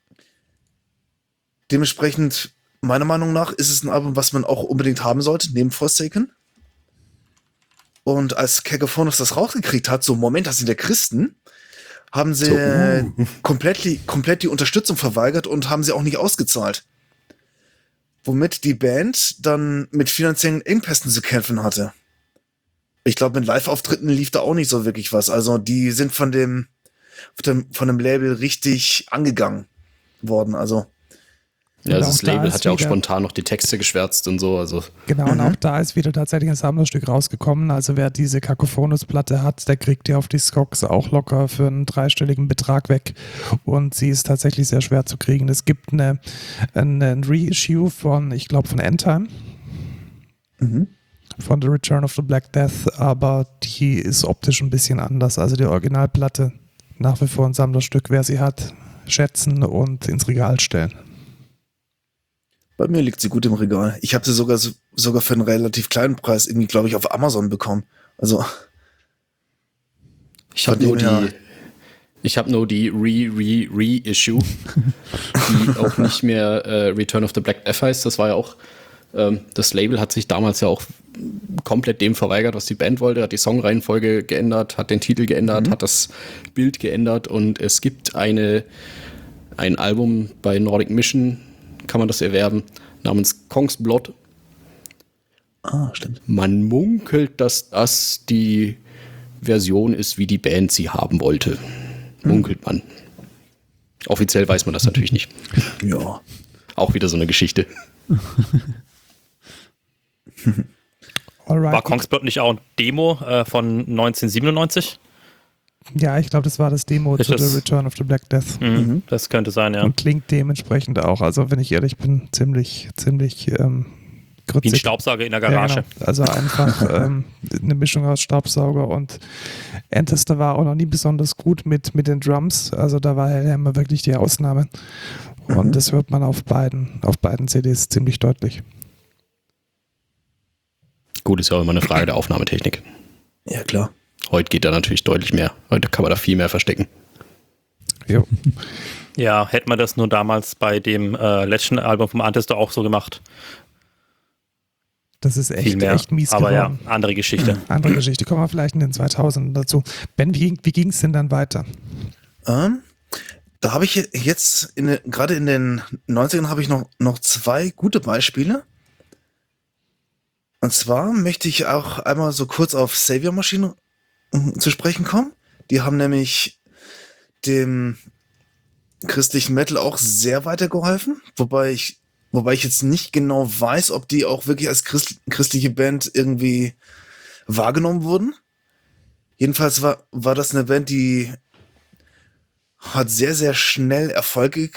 [SPEAKER 1] dementsprechend, meiner Meinung nach, ist es ein Album, was man auch unbedingt haben sollte, neben Forsaken. Und als Cacophonous das rausgekriegt hat, so Moment, das sind ja Christen, haben sie komplett die Unterstützung verweigert und haben sie auch nicht ausgezahlt. Womit die Band dann mit finanziellen Engpässen zu kämpfen hatte. Ich glaube, mit Live-Auftritten lief da auch nicht so wirklich was. Also die sind von dem Label richtig angegangen worden. Also
[SPEAKER 3] Ja,
[SPEAKER 2] Und
[SPEAKER 3] also das
[SPEAKER 2] auch da
[SPEAKER 3] Label
[SPEAKER 2] ist
[SPEAKER 3] hat ja auch
[SPEAKER 2] wieder-
[SPEAKER 3] spontan noch die Texte geschwärzt und so. Also
[SPEAKER 2] Genau, und auch da ist wieder tatsächlich ein Sammlerstück rausgekommen. Also wer diese Cacophonous-Platte hat, der kriegt die auf die Discogs auch locker für einen dreistelligen Betrag weg. Und sie ist tatsächlich sehr schwer zu kriegen. Es gibt ein Reissue von, ich glaube, von Endtime. Von The Return of the Black Death, aber die ist optisch ein bisschen anders. Also die Originalplatte nach wie vor ein Sammlerstück. Wer sie hat, schätzen und ins Regal stellen.
[SPEAKER 1] bei mir liegt sie gut im Regal. Ich habe sie sogar für einen relativ kleinen Preis irgendwie, glaube ich, auf Amazon bekommen. Also
[SPEAKER 3] ich habe
[SPEAKER 1] Von dem her-
[SPEAKER 3] nur die Reissue, die auch nicht mehr Return of the Black Death heißt. Das war ja auch, das Label hat sich damals ja auch komplett dem verweigert, was die Band wollte, hat die Songreihenfolge geändert, hat den Titel geändert, hat das Bild geändert und es gibt ein Album bei Nordic Mission, kann man das erwerben, namens Kong's Blood.
[SPEAKER 1] stimmt.
[SPEAKER 3] Man munkelt, dass das die Version ist, wie die Band sie haben wollte. Munkelt man. Offiziell weiß man das natürlich nicht.
[SPEAKER 1] Ja.
[SPEAKER 3] Auch wieder so eine Geschichte.
[SPEAKER 2] Alright.
[SPEAKER 4] War Kongsblood nicht auch ein Demo von 1997?
[SPEAKER 2] Ja, ich glaube, das war das Demo
[SPEAKER 4] Ist
[SPEAKER 2] zu
[SPEAKER 4] das-
[SPEAKER 2] The Return of the Black Death.
[SPEAKER 4] Das könnte sein, ja.
[SPEAKER 2] Und klingt dementsprechend auch. Also, wenn ich ehrlich bin, ziemlich
[SPEAKER 4] Wie ein
[SPEAKER 2] grützig.
[SPEAKER 4] Staubsauger in der Garage.
[SPEAKER 2] Ja, genau. Also einfach eine Mischung aus Staubsauger und Antestar war auch noch nie besonders gut mit den Drums. Also da war Hellhammer wirklich die Ausnahme. Und das hört man auf beiden CDs ziemlich deutlich.
[SPEAKER 3] Gut, ist ja auch immer eine Frage der Aufnahmetechnik.
[SPEAKER 1] Ja, klar.
[SPEAKER 3] Heute geht da natürlich deutlich mehr. Heute kann man da viel mehr verstecken.
[SPEAKER 2] Jo.
[SPEAKER 4] Ja, hätte man das nur damals bei dem letzten Album vom Antestar auch so gemacht.
[SPEAKER 2] Das ist
[SPEAKER 4] Viel mehr.
[SPEAKER 2] echt mies
[SPEAKER 4] Aber
[SPEAKER 2] geworden.
[SPEAKER 4] ja, andere Geschichte.
[SPEAKER 2] Andere Geschichte. Kommen wir vielleicht in den 2000ern dazu. Ben, wie ging es denn dann weiter?
[SPEAKER 1] Da habe ich jetzt, gerade in den 90ern habe ich noch zwei gute Beispiele. Und zwar möchte ich auch einmal so kurz auf Savior Machine zu sprechen kommen. Die haben nämlich dem christlichen Metal auch sehr weitergeholfen, wobei ich jetzt nicht genau weiß, ob die auch wirklich als christliche Band irgendwie wahrgenommen wurden. Jedenfalls war das eine Band, die hat sehr, sehr schnell Erfolge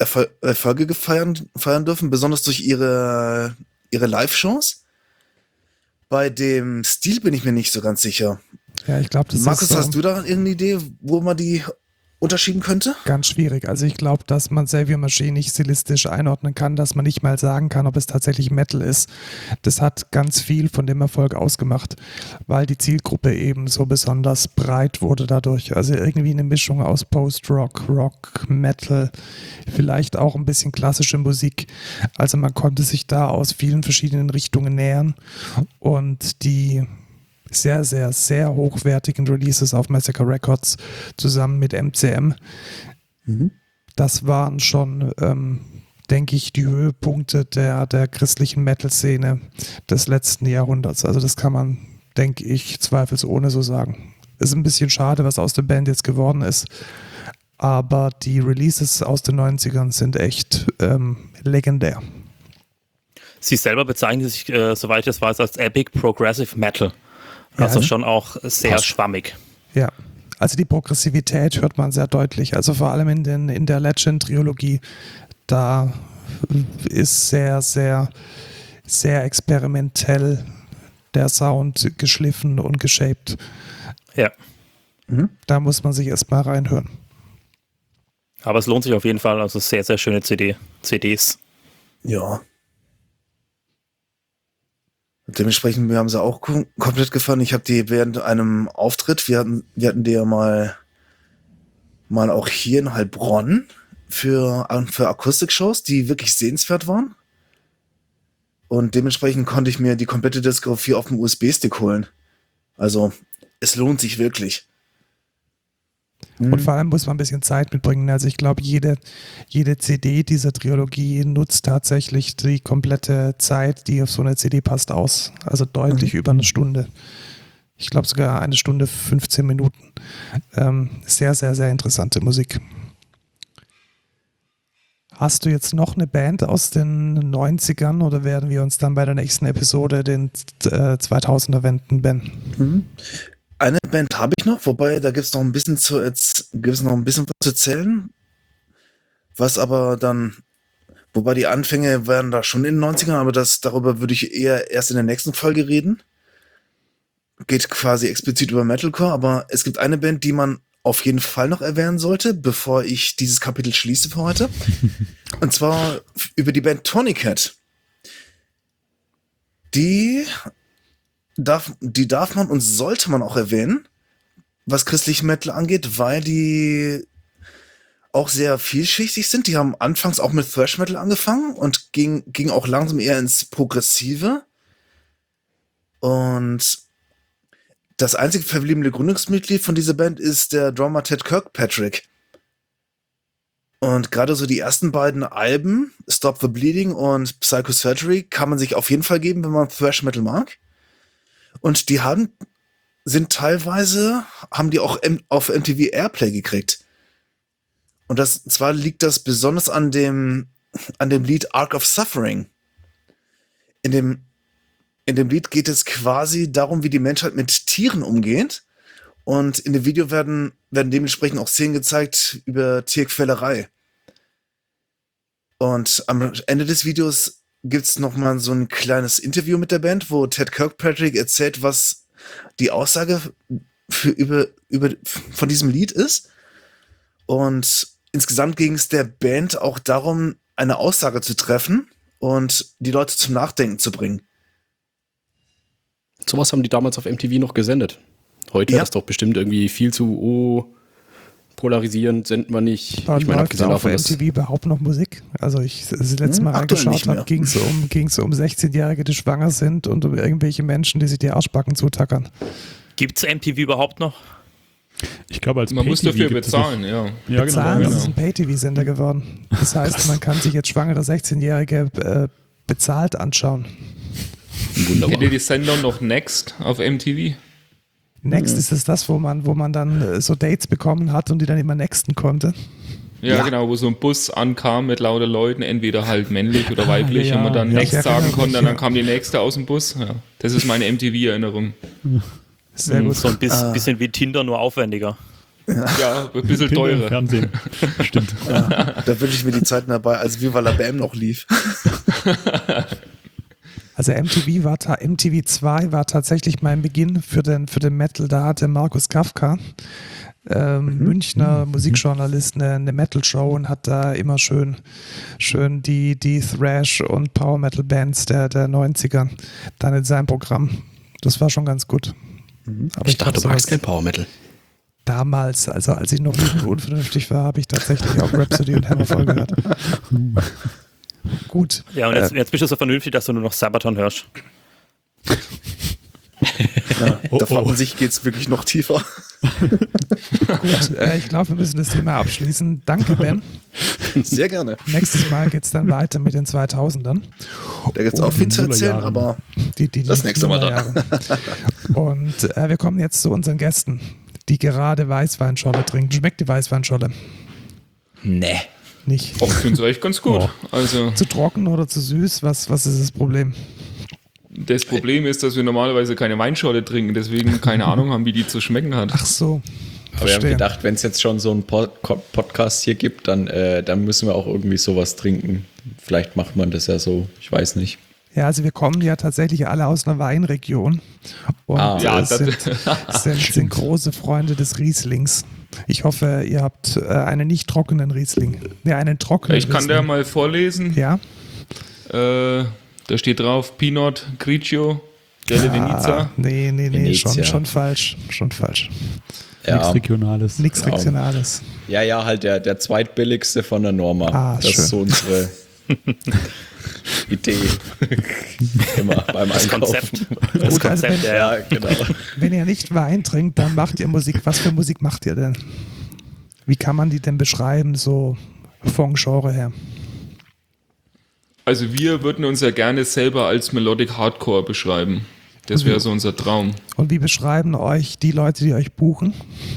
[SPEAKER 1] feiern dürfen, besonders durch ihre Live-Shows. Bei dem Stil bin ich mir nicht so ganz sicher.
[SPEAKER 2] Ja, ich glaube, das
[SPEAKER 1] Markus,
[SPEAKER 2] ist so.
[SPEAKER 1] hast du da irgendeine Idee, wo man die unterschieben könnte?
[SPEAKER 2] Ganz schwierig. Also ich glaube, dass man Xavier Machine nicht stilistisch einordnen kann, dass man nicht mal sagen kann, ob es tatsächlich Metal ist. Das hat ganz viel von dem Erfolg ausgemacht, weil die Zielgruppe eben so besonders breit wurde dadurch. Also irgendwie eine Mischung aus Post-Rock, Rock, Metal, vielleicht auch ein bisschen klassische Musik. Also man konnte sich da aus vielen verschiedenen Richtungen nähern und die sehr, sehr, sehr hochwertigen Releases auf Massacre Records zusammen mit MCM. Das waren schon, denke ich, die Höhepunkte der christlichen Metal-Szene des letzten Jahrhunderts. Also das kann man, denke ich, zweifelsohne so sagen. Ist ein bisschen schade, was aus der Band jetzt geworden ist, aber die Releases aus den 90ern sind echt legendär.
[SPEAKER 4] Sie selber bezeichnen sich, soweit ich das weiß, als Epic Progressive Metal. Also schon auch sehr schwammig.
[SPEAKER 2] Ja, also die Progressivität hört man sehr deutlich. Also vor allem in der Legend-Trilogie, da ist sehr, sehr, sehr experimentell der Sound geschliffen und geshaped.
[SPEAKER 4] Ja.
[SPEAKER 2] Da muss man sich erstmal reinhören.
[SPEAKER 4] Aber es lohnt sich auf jeden Fall. Also sehr, sehr schöne CDs.
[SPEAKER 1] Ja. Dementsprechend, wir haben sie auch komplett gefahren. Ich habe die während einem Auftritt, wir hatten die ja mal auch hier in Heilbronn für Akustikshows, die wirklich sehenswert waren. Und dementsprechend konnte ich mir die komplette Diskografie auf dem USB-Stick holen. Also, es lohnt sich wirklich.
[SPEAKER 2] Und vor allem muss man ein bisschen Zeit mitbringen. Also ich glaube, jede CD dieser Trilogie nutzt tatsächlich die komplette Zeit, die auf so eine CD passt, aus. Also deutlich über eine Stunde. Ich glaube sogar 1 Stunde 15 Minuten. Sehr, sehr, sehr interessante Musik. Hast du jetzt noch eine Band aus den 90ern oder werden wir uns dann bei der nächsten Episode den 2000er wenden, Ben?
[SPEAKER 1] Eine Band habe ich noch, wobei da gibt's noch ein bisschen was zu erzählen. Was aber dann, wobei die Anfänge waren da schon in den 90ern, aber darüber würde ich eher erst in der nächsten Folge reden. Geht quasi explizit über Metalcore, aber es gibt eine Band, die man auf jeden Fall noch erwähnen sollte, bevor ich dieses Kapitel schließe für heute. Und zwar über die Band Tonicat. Die darf man und sollte man auch erwähnen, was christlichen Metal angeht, weil die auch sehr vielschichtig sind. Die haben anfangs auch mit Thrash Metal angefangen und ging auch langsam eher ins Progressive. Und das einzige verbliebene Gründungsmitglied von dieser Band ist der Drummer Ted Kirkpatrick. Und gerade so die ersten beiden Alben, Stop the Bleeding und Psychosurgery, kann man sich auf jeden Fall geben, wenn man Thrash Metal mag. Und die haben die auch auf MTV Airplay gekriegt. Und zwar liegt das besonders an dem Lied Ark of Suffering. In dem Lied geht es quasi darum, wie die Menschheit mit Tieren umgeht. Und in dem Video werden dementsprechend auch Szenen gezeigt über Tierquälerei. Und am Ende des Videos gibt's noch mal so ein kleines Interview mit der Band, wo Ted Kirkpatrick erzählt, was die Aussage von diesem Lied ist. Und insgesamt ging es der Band auch darum, eine Aussage zu treffen und die Leute zum Nachdenken zu bringen.
[SPEAKER 3] Sowas haben die damals auf MTV noch gesendet. Heute ist das doch bestimmt irgendwie viel zu polarisierend, senden wir nicht.
[SPEAKER 2] Ich meine, abgesehen davon, auf MTV überhaupt noch Musik? Also das letzte Mal reingeschaut habe, ging es um 16-Jährige, die schwanger sind und um irgendwelche Menschen, die sich die Arschbacken zutackern.
[SPEAKER 4] Gibt es MTV überhaupt noch?
[SPEAKER 7] Ich glaube,
[SPEAKER 5] man muss dafür bezahlen, ja.
[SPEAKER 2] Bezahlen, das ist ein Pay-TV-Sender geworden. Das heißt, man kann sich jetzt schwangere 16-Jährige bezahlt anschauen.
[SPEAKER 5] Wunderbar. Kennt ihr die Sender noch Next auf MTV?
[SPEAKER 2] Next ist das, wo man dann so Dates bekommen hat und die dann immer nexten konnte.
[SPEAKER 5] Ja, genau, wo so ein Bus ankam mit lauter Leuten, entweder halt männlich oder weiblich, und man dann Next sagen konnte, und dann kam die nächste aus dem Bus. Ja, das ist meine MTV-Erinnerung.
[SPEAKER 4] Sehr gut. So ein bisschen wie Tinder, nur aufwendiger.
[SPEAKER 5] Ja, ein bisschen teurer.
[SPEAKER 7] Fernsehen. Stimmt.
[SPEAKER 1] Da wünsche ich mir die Zeiten dabei, als Viva la Bam noch lief.
[SPEAKER 2] Also MTV 2 war tatsächlich mein Beginn für den Metal. Da hatte Markus Kafka Münchner Musikjournalist, eine Metal-Show und hat da immer schön die Thrash- und Power-Metal-Bands der 90er dann in seinem Programm. Das war schon ganz gut. Aber
[SPEAKER 3] Ich dachte, du magst kein Power Metal.
[SPEAKER 2] Damals, also als ich noch nicht unvernünftig war, habe ich tatsächlich auch Rhapsody und Hammerfall gehört. Gut.
[SPEAKER 4] Ja, und jetzt bist du so vernünftig, dass du nur noch Sabaton hörst.
[SPEAKER 1] Da fragt man sich, geht's wirklich noch tiefer?
[SPEAKER 2] Gut, ich glaube, wir müssen das Thema abschließen. Danke, Ben.
[SPEAKER 1] Sehr gerne.
[SPEAKER 2] Nächstes Mal geht es dann weiter mit den 2000ern.
[SPEAKER 1] Da gibt's auch viel zu erzählen,
[SPEAKER 7] Nullerjahren.
[SPEAKER 1] aber
[SPEAKER 2] Die
[SPEAKER 1] das nächste Mal dann.
[SPEAKER 2] Nullerjahre. Und wir kommen jetzt zu unseren Gästen, die gerade Weißweinscholle trinken. Schmeckt die Weißweinscholle?
[SPEAKER 6] Nee.
[SPEAKER 2] Nicht.
[SPEAKER 5] Ich finde es echt ganz gut. Also
[SPEAKER 2] Zu trocken oder zu süß? Was ist das Problem?
[SPEAKER 5] das Problem ist, dass wir normalerweise keine Weinschorle trinken, deswegen keine Ahnung haben, wie die zu schmecken hat.
[SPEAKER 2] Ach so.
[SPEAKER 6] Aber wir haben
[SPEAKER 2] Verstehe.
[SPEAKER 6] gedacht, wenn es jetzt schon so einen Podcast hier gibt, dann müssen wir auch irgendwie sowas trinken. Vielleicht macht man das ja so, ich weiß nicht.
[SPEAKER 2] Ja, also wir kommen ja tatsächlich alle aus einer Weinregion und
[SPEAKER 5] Ja,
[SPEAKER 2] sind große Freunde des Rieslings. Ich hoffe, ihr habt einen nicht trockenen Riesling. Ja, einen trockenen
[SPEAKER 5] Ich kann
[SPEAKER 2] Riesling.
[SPEAKER 5] der mal vorlesen.
[SPEAKER 2] Ja,
[SPEAKER 5] Da steht drauf Pinot Grigio delle Venezia.
[SPEAKER 2] nee,
[SPEAKER 6] Venezia.
[SPEAKER 2] schon falsch. Schon falsch.
[SPEAKER 6] Ja,
[SPEAKER 7] Nichts Regionales.
[SPEAKER 2] Nichts
[SPEAKER 6] Genau.
[SPEAKER 2] Regionales.
[SPEAKER 6] ja, halt der zweitbilligste von der Norma.
[SPEAKER 2] Ah,
[SPEAKER 6] das
[SPEAKER 2] schön.
[SPEAKER 6] ist so unsere Idee. Immer beim
[SPEAKER 4] Das
[SPEAKER 6] Einkaufen.
[SPEAKER 4] Konzept. Das
[SPEAKER 2] Gut, also
[SPEAKER 4] Konzept,
[SPEAKER 2] wenn-
[SPEAKER 6] Ja, genau.
[SPEAKER 2] Wenn ihr nicht Wein trinkt, dann macht ihr Musik. Was für Musik macht ihr denn? Wie kann man die denn beschreiben, so vom Genre her?
[SPEAKER 5] Also wir würden uns ja gerne selber als Melodic Hardcore beschreiben. Das wäre so unser Traum.
[SPEAKER 2] Und wie beschreiben euch die Leute, die euch buchen?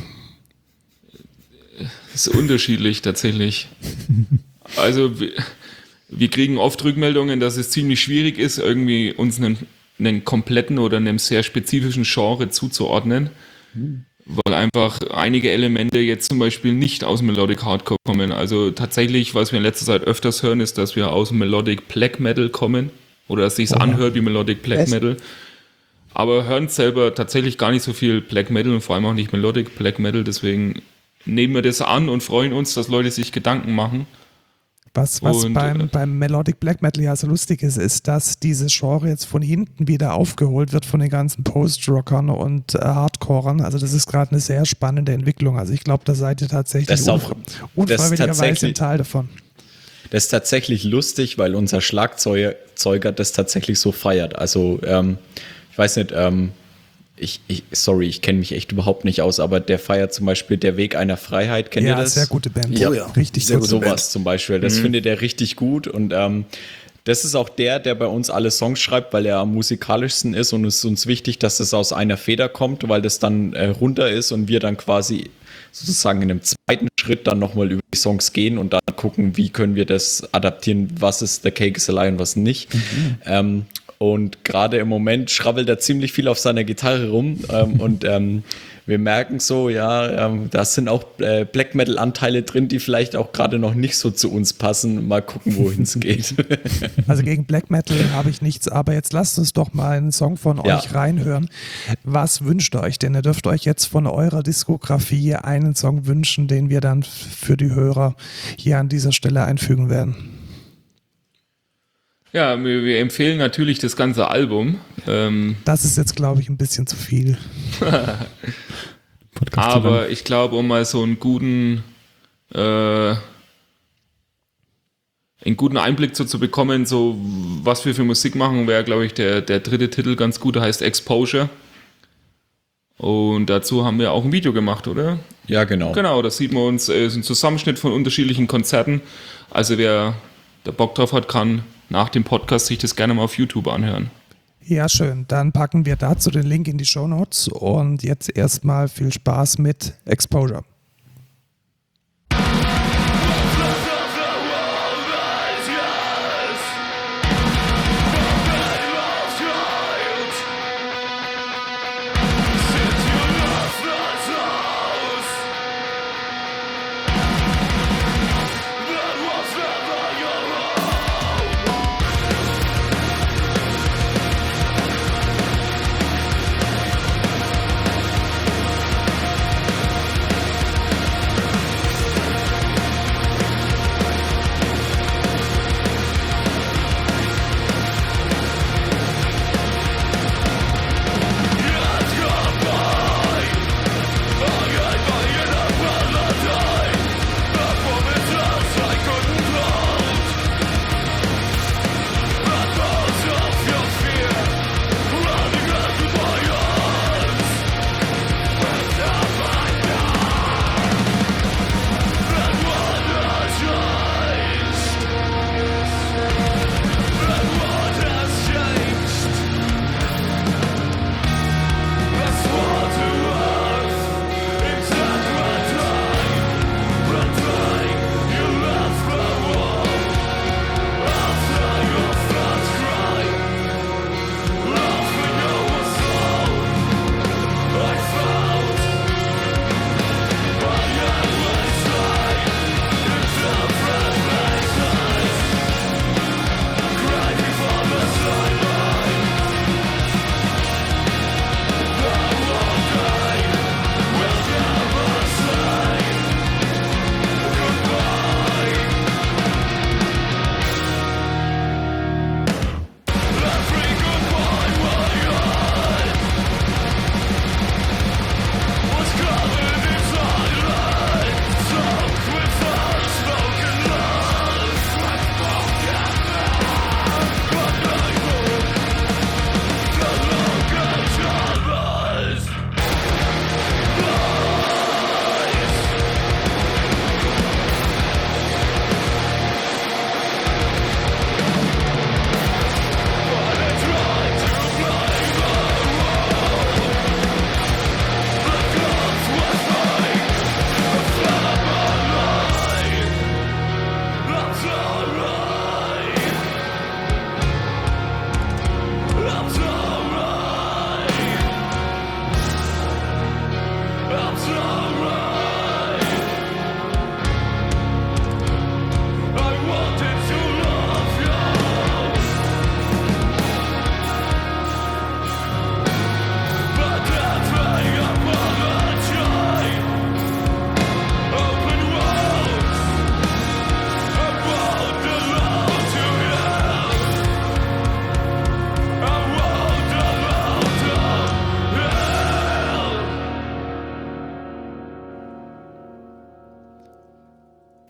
[SPEAKER 5] Das ist unterschiedlich tatsächlich. Also wir kriegen oft Rückmeldungen, dass es ziemlich schwierig ist, irgendwie uns einen kompletten oder einem sehr spezifischen Genre zuzuordnen, weil einfach einige Elemente jetzt zum Beispiel nicht aus Melodic Hardcore kommen. Also tatsächlich, was wir in letzter Zeit öfters hören, ist, dass wir aus Melodic Black Metal kommen oder dass sich's anhört wie Melodic Black
[SPEAKER 2] Echt?
[SPEAKER 5] Metal. Aber hören selber tatsächlich gar nicht so viel Black Metal und vor allem auch nicht Melodic Black Metal. Deswegen nehmen wir das an und freuen uns, dass Leute sich Gedanken machen.
[SPEAKER 2] Was
[SPEAKER 5] Und,
[SPEAKER 2] beim Melodic Black Metal ja so lustig ist, dass dieses Genre jetzt von hinten wieder aufgeholt wird von den ganzen Post-Rockern und Hardcorern. Also das ist gerade eine sehr spannende Entwicklung. Also ich glaube, da seid ihr tatsächlich
[SPEAKER 6] Das ist auch-
[SPEAKER 2] unfreiwilligerweise
[SPEAKER 6] tatsächlich-
[SPEAKER 2] ein Teil davon.
[SPEAKER 6] Das ist tatsächlich lustig, weil unser Schlagzeuger das tatsächlich so feiert. Also, ich weiß nicht, ich kenne mich echt überhaupt nicht aus, aber der feiert zum Beispiel Der Weg einer Freiheit. Kennt ihr
[SPEAKER 2] Ja,
[SPEAKER 6] das?
[SPEAKER 2] sehr gute Band.
[SPEAKER 1] Ja, ja.
[SPEAKER 2] Richtig
[SPEAKER 1] Sehr
[SPEAKER 2] gut.
[SPEAKER 1] gute
[SPEAKER 6] Sowas zum Beispiel. Das findet er richtig gut und das ist auch der bei uns alle Songs schreibt, weil er am musikalischsten ist und es ist uns wichtig, dass das aus einer Feder kommt, weil das dann runter ist und wir dann quasi sozusagen in einem zweiten Schritt dann nochmal über die Songs gehen und dann gucken, wie können wir das adaptieren, was ist The Cake is a Lie und was nicht. Und gerade im Moment schrabbelt er ziemlich viel auf seiner Gitarre rum und wir merken so, da sind auch Black Metal Anteile drin, die vielleicht auch gerade noch nicht so zu uns passen. Mal gucken, wohin es geht.
[SPEAKER 2] Also gegen Black Metal habe ich nichts, aber jetzt lasst uns doch mal einen Song von
[SPEAKER 6] Ja.
[SPEAKER 2] euch reinhören. Was wünscht ihr euch denn? Ihr dürft euch jetzt von eurer Diskografie einen Song wünschen, den wir dann für die Hörer hier an dieser Stelle einfügen werden.
[SPEAKER 5] Ja, wir empfehlen natürlich das ganze Album.
[SPEAKER 2] Das ist jetzt, glaube ich, ein bisschen zu viel.
[SPEAKER 7] Podcast zu
[SPEAKER 5] Aber
[SPEAKER 7] lang.
[SPEAKER 5] ich glaube, um mal so einen guten Einblick zu bekommen, so was wir für Musik machen, wäre, glaube ich, der dritte Titel ganz gut, der heißt Exposure. Und dazu haben wir auch ein Video gemacht, oder?
[SPEAKER 6] Ja, genau.
[SPEAKER 5] Genau, da sieht man uns, ist ein Zusammenschnitt von unterschiedlichen Konzerten. Also wer da Bock drauf hat, kann nach dem Podcast sich das gerne mal auf YouTube anhören.
[SPEAKER 2] Ja, schön. Dann packen wir dazu den Link in die Shownotes und jetzt erstmal viel Spaß mit Exposure.
[SPEAKER 8] Never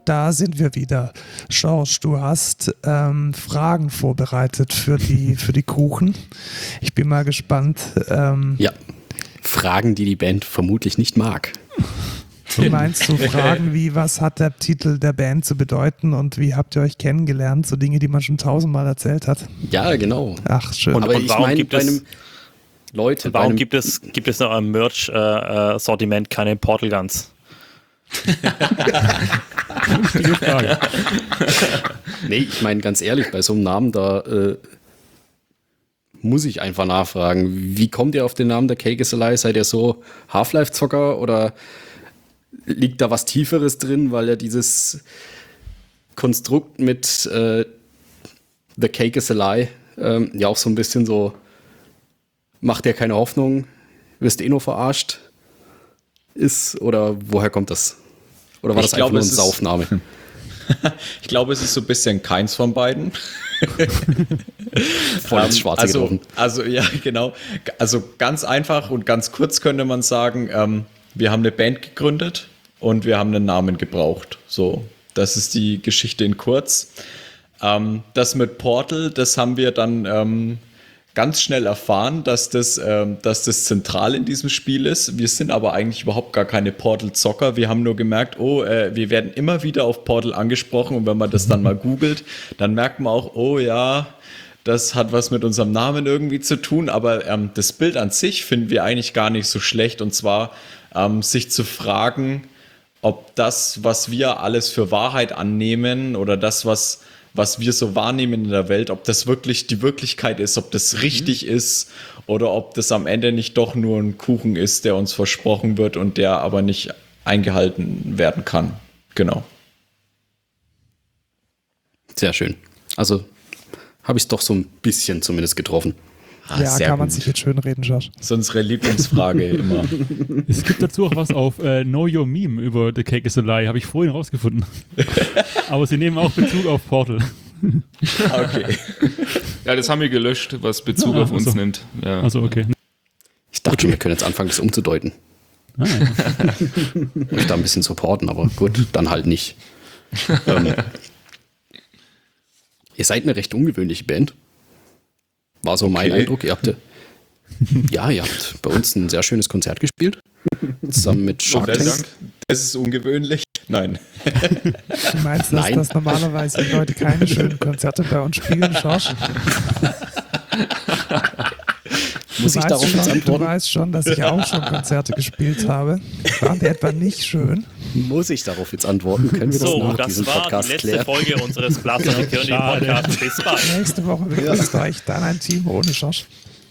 [SPEAKER 2] da sind wir wieder. George, du hast Fragen vorbereitet für die Kuchen. Ich bin mal gespannt.
[SPEAKER 3] Ja, Fragen, die Band vermutlich nicht mag.
[SPEAKER 2] Meinst du Fragen wie, was hat der Titel der Band zu bedeuten und wie habt ihr euch kennengelernt? So Dinge, die man schon 1000-mal erzählt hat.
[SPEAKER 3] Ja, genau.
[SPEAKER 2] Ach, schön.
[SPEAKER 3] Aber
[SPEAKER 4] und
[SPEAKER 3] ich
[SPEAKER 4] warum
[SPEAKER 3] meine,
[SPEAKER 4] gibt
[SPEAKER 3] bei
[SPEAKER 4] es-
[SPEAKER 3] einem Leute,
[SPEAKER 4] Warum gibt es noch im Merch-Sortiment keine Portal Guns?
[SPEAKER 7] Richtige Frage.
[SPEAKER 3] Nee, ich meine ganz ehrlich, bei so einem Namen da muss ich einfach nachfragen. Wie kommt ihr auf den Namen der Cake is a Lie? Seid ihr so Half-Life-Zocker oder liegt da was Tieferes drin, weil ja dieses Konstrukt mit The Cake is a Lie ja auch so ein bisschen so macht dir keine Hoffnung, wirst eh nur verarscht ist? Oder woher kommt das? Oder war
[SPEAKER 6] Ich
[SPEAKER 3] das einfach
[SPEAKER 6] glaube,
[SPEAKER 3] nur ein
[SPEAKER 6] es ist-
[SPEAKER 3] Saufname?
[SPEAKER 6] Ich glaube, es ist so ein bisschen keins von beiden.
[SPEAKER 3] Voll ins Schwarze getroffen.
[SPEAKER 6] Also, ja, genau. Also ganz einfach und ganz kurz könnte man sagen, wir haben eine Band gegründet und wir haben einen Namen gebraucht. So, das ist die Geschichte in kurz. Das mit Portal, das haben wir dann ganz schnell erfahren, dass das zentral in diesem Spiel ist. Wir sind aber eigentlich überhaupt gar keine Portal-Zocker. Wir haben nur gemerkt, wir werden immer wieder auf Portal angesprochen und wenn man das dann mal googelt, dann merkt man auch, oh ja, das hat was mit unserem Namen irgendwie zu tun, aber das Bild an sich finden wir eigentlich gar nicht so schlecht und zwar sich zu fragen, ob das, was wir alles für Wahrheit annehmen oder das, was wir so wahrnehmen in der Welt, ob das wirklich die Wirklichkeit ist, ob das richtig ist oder ob das am Ende nicht doch nur ein Kuchen ist, der uns versprochen wird und der aber nicht eingehalten werden kann. Genau.
[SPEAKER 3] Sehr schön. Also habe ich es doch so ein bisschen zumindest getroffen.
[SPEAKER 2] Ja,
[SPEAKER 6] sehr
[SPEAKER 2] kann man
[SPEAKER 6] gut.
[SPEAKER 2] sich jetzt schön reden, Josh.
[SPEAKER 6] Das ist unsere Lieblingsfrage immer.
[SPEAKER 7] Es gibt dazu auch was auf Know Your Meme über The Cake is a Lie, habe ich vorhin rausgefunden. Aber sie nehmen auch Bezug auf Portal.
[SPEAKER 6] Okay.
[SPEAKER 5] Ja, das haben wir gelöscht, was Bezug auf uns
[SPEAKER 7] so.
[SPEAKER 5] nimmt. Ja.
[SPEAKER 7] Also okay.
[SPEAKER 3] Ich dachte, wir können jetzt anfangen, das umzudeuten.
[SPEAKER 7] Ah, ja.
[SPEAKER 3] Mich da ein bisschen supporten, aber gut, dann halt nicht. Ihr seid eine recht ungewöhnliche Band. War so mein
[SPEAKER 6] Okay.
[SPEAKER 3] Eindruck. Ihr habt bei uns ein sehr schönes Konzert gespielt. Zusammen mit Shark
[SPEAKER 6] Das
[SPEAKER 3] Tank.
[SPEAKER 6] ist, das ist ungewöhnlich. Nein.
[SPEAKER 2] Du meinst,
[SPEAKER 3] Nein.
[SPEAKER 2] dass normalerweise die Leute keine schönen Konzerte bei uns spielen, Josh?
[SPEAKER 3] Muss ich darauf jetzt
[SPEAKER 2] Du
[SPEAKER 3] antworten?
[SPEAKER 2] weißt schon, dass ich auch schon Konzerte gespielt habe. Waren die etwa nicht schön?
[SPEAKER 3] Muss ich darauf jetzt antworten? Können wir das
[SPEAKER 4] So,
[SPEAKER 3] nach
[SPEAKER 4] das
[SPEAKER 3] diesem
[SPEAKER 4] war
[SPEAKER 3] Podcast
[SPEAKER 4] die letzte
[SPEAKER 3] klären?
[SPEAKER 4] Folge unseres Blaster Security Podcasts. Bis bald.
[SPEAKER 2] Nächste Woche begrüßt euch dann ein Team ohne Josh.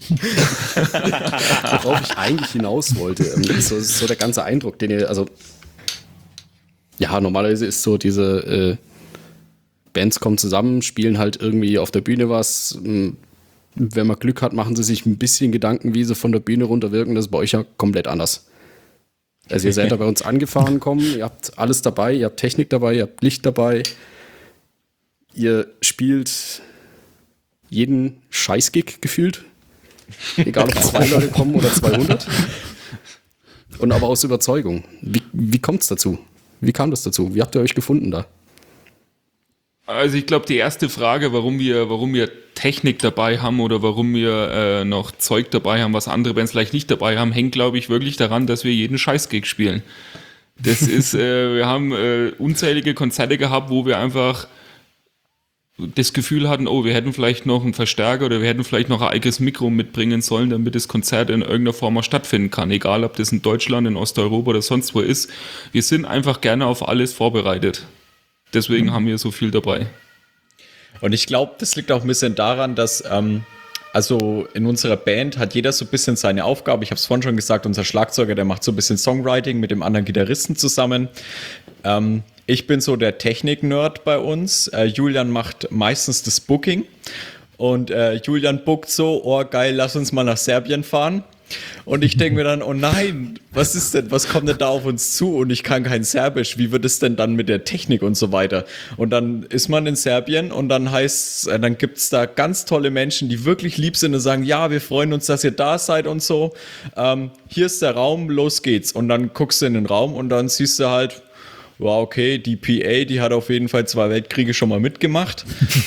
[SPEAKER 3] Worauf ich eigentlich hinaus wollte. So der ganze Eindruck, den ihr, also ja, normalerweise ist so diese Bands kommen zusammen, spielen halt irgendwie auf der Bühne was. Wenn man Glück hat, machen sie sich ein bisschen Gedanken, wie sie von der Bühne runterwirken. Das ist bei euch ja komplett anders. Also ihr seid da bei uns angefahren kommen, ihr habt alles dabei, ihr habt Technik dabei, ihr habt Licht dabei. Ihr spielt jeden Scheißgig gefühlt. Egal, ob 2 Leute kommen oder 200. Und aber aus Überzeugung. Wie kommt es dazu? Wie kam das dazu? Wie habt ihr euch gefunden da?
[SPEAKER 5] Also ich glaube, die erste Frage, warum wir Technik dabei haben oder warum wir noch Zeug dabei haben, was andere Bands vielleicht nicht dabei haben, hängt, glaube ich, wirklich daran, dass wir jeden Scheißgig spielen. Das ist, wir haben unzählige Konzerte gehabt, wo wir einfach das Gefühl hatten, oh, wir hätten vielleicht noch einen Verstärker oder wir hätten vielleicht noch ein eigenes Mikro mitbringen sollen, damit das Konzert in irgendeiner Form auch stattfinden kann. Egal, ob das in Deutschland, in Osteuropa oder sonst wo ist. Wir sind einfach gerne auf alles vorbereitet. Deswegen haben wir so viel dabei.
[SPEAKER 6] Und ich glaube, das liegt auch ein bisschen daran, dass also in unserer Band hat jeder so ein bisschen seine Aufgabe. Ich habe es vorhin schon gesagt, unser Schlagzeuger, der macht so ein bisschen Songwriting mit dem anderen Gitarristen zusammen. Ich bin so der Technik-Nerd bei uns. Julian macht meistens das Booking. Und Julian bookt so, oh geil, lass uns mal nach Serbien fahren. Und ich denke mir dann, oh nein, was ist denn, was kommt denn da auf uns zu? Und ich kann kein Serbisch, wie wird es denn dann mit der Technik und so weiter? Und dann ist man in Serbien und dann dann gibt's da ganz tolle Menschen, die wirklich lieb sind und sagen, ja, wir freuen uns, dass ihr da seid und so. Hier ist der Raum, los geht's. Und dann guckst du in den Raum und dann siehst du halt, ja, okay, die PA, die hat auf jeden Fall 2 Weltkriege schon mal mitgemacht.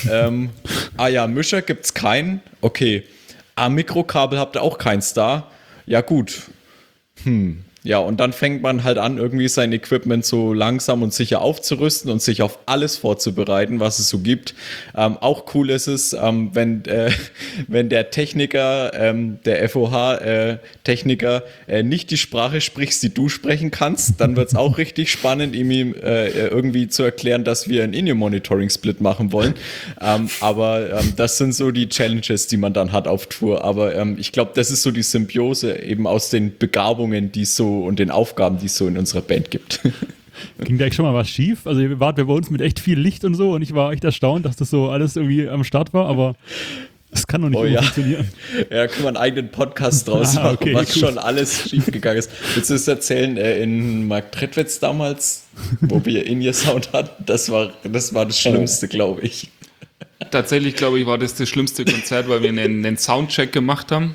[SPEAKER 6] Ja, Mischer gibt's keinen. Okay. Mikrokabel habt ihr auch keins da. Ja, gut. Ja, und dann fängt man halt an, irgendwie sein Equipment so langsam und sicher aufzurüsten und sich auf alles vorzubereiten, was es so gibt. Auch cool ist es, wenn der Techniker, der FOH-Techniker nicht die Sprache spricht, die du sprechen kannst, dann wird es auch richtig spannend, ihm irgendwie zu erklären, dass wir einen In-Ear-Monitoring-Split machen wollen. Aber das sind so die Challenges, die man dann hat auf Tour. Aber ich glaube, das ist so die Symbiose eben aus den Begabungen, die es so und den Aufgaben, die es so in unserer Band gibt.
[SPEAKER 7] Ging da echt schon mal was schief? Also ihr wart bei uns mit echt viel Licht und so und ich war echt erstaunt, dass das so alles irgendwie am Start war, aber das kann doch nicht immer funktionieren.
[SPEAKER 6] Ja, können wir einen eigenen Podcast draus machen,
[SPEAKER 7] okay,
[SPEAKER 6] was
[SPEAKER 7] gut.
[SPEAKER 6] schon alles schief gegangen ist. Willst du es erzählen, in Mark Trettwitz damals, wo wir In-Ear-Sound hatten? Das war das Schlimmste, glaube ich.
[SPEAKER 5] Tatsächlich, glaube ich, war das schlimmste Konzert, weil wir einen Soundcheck gemacht haben.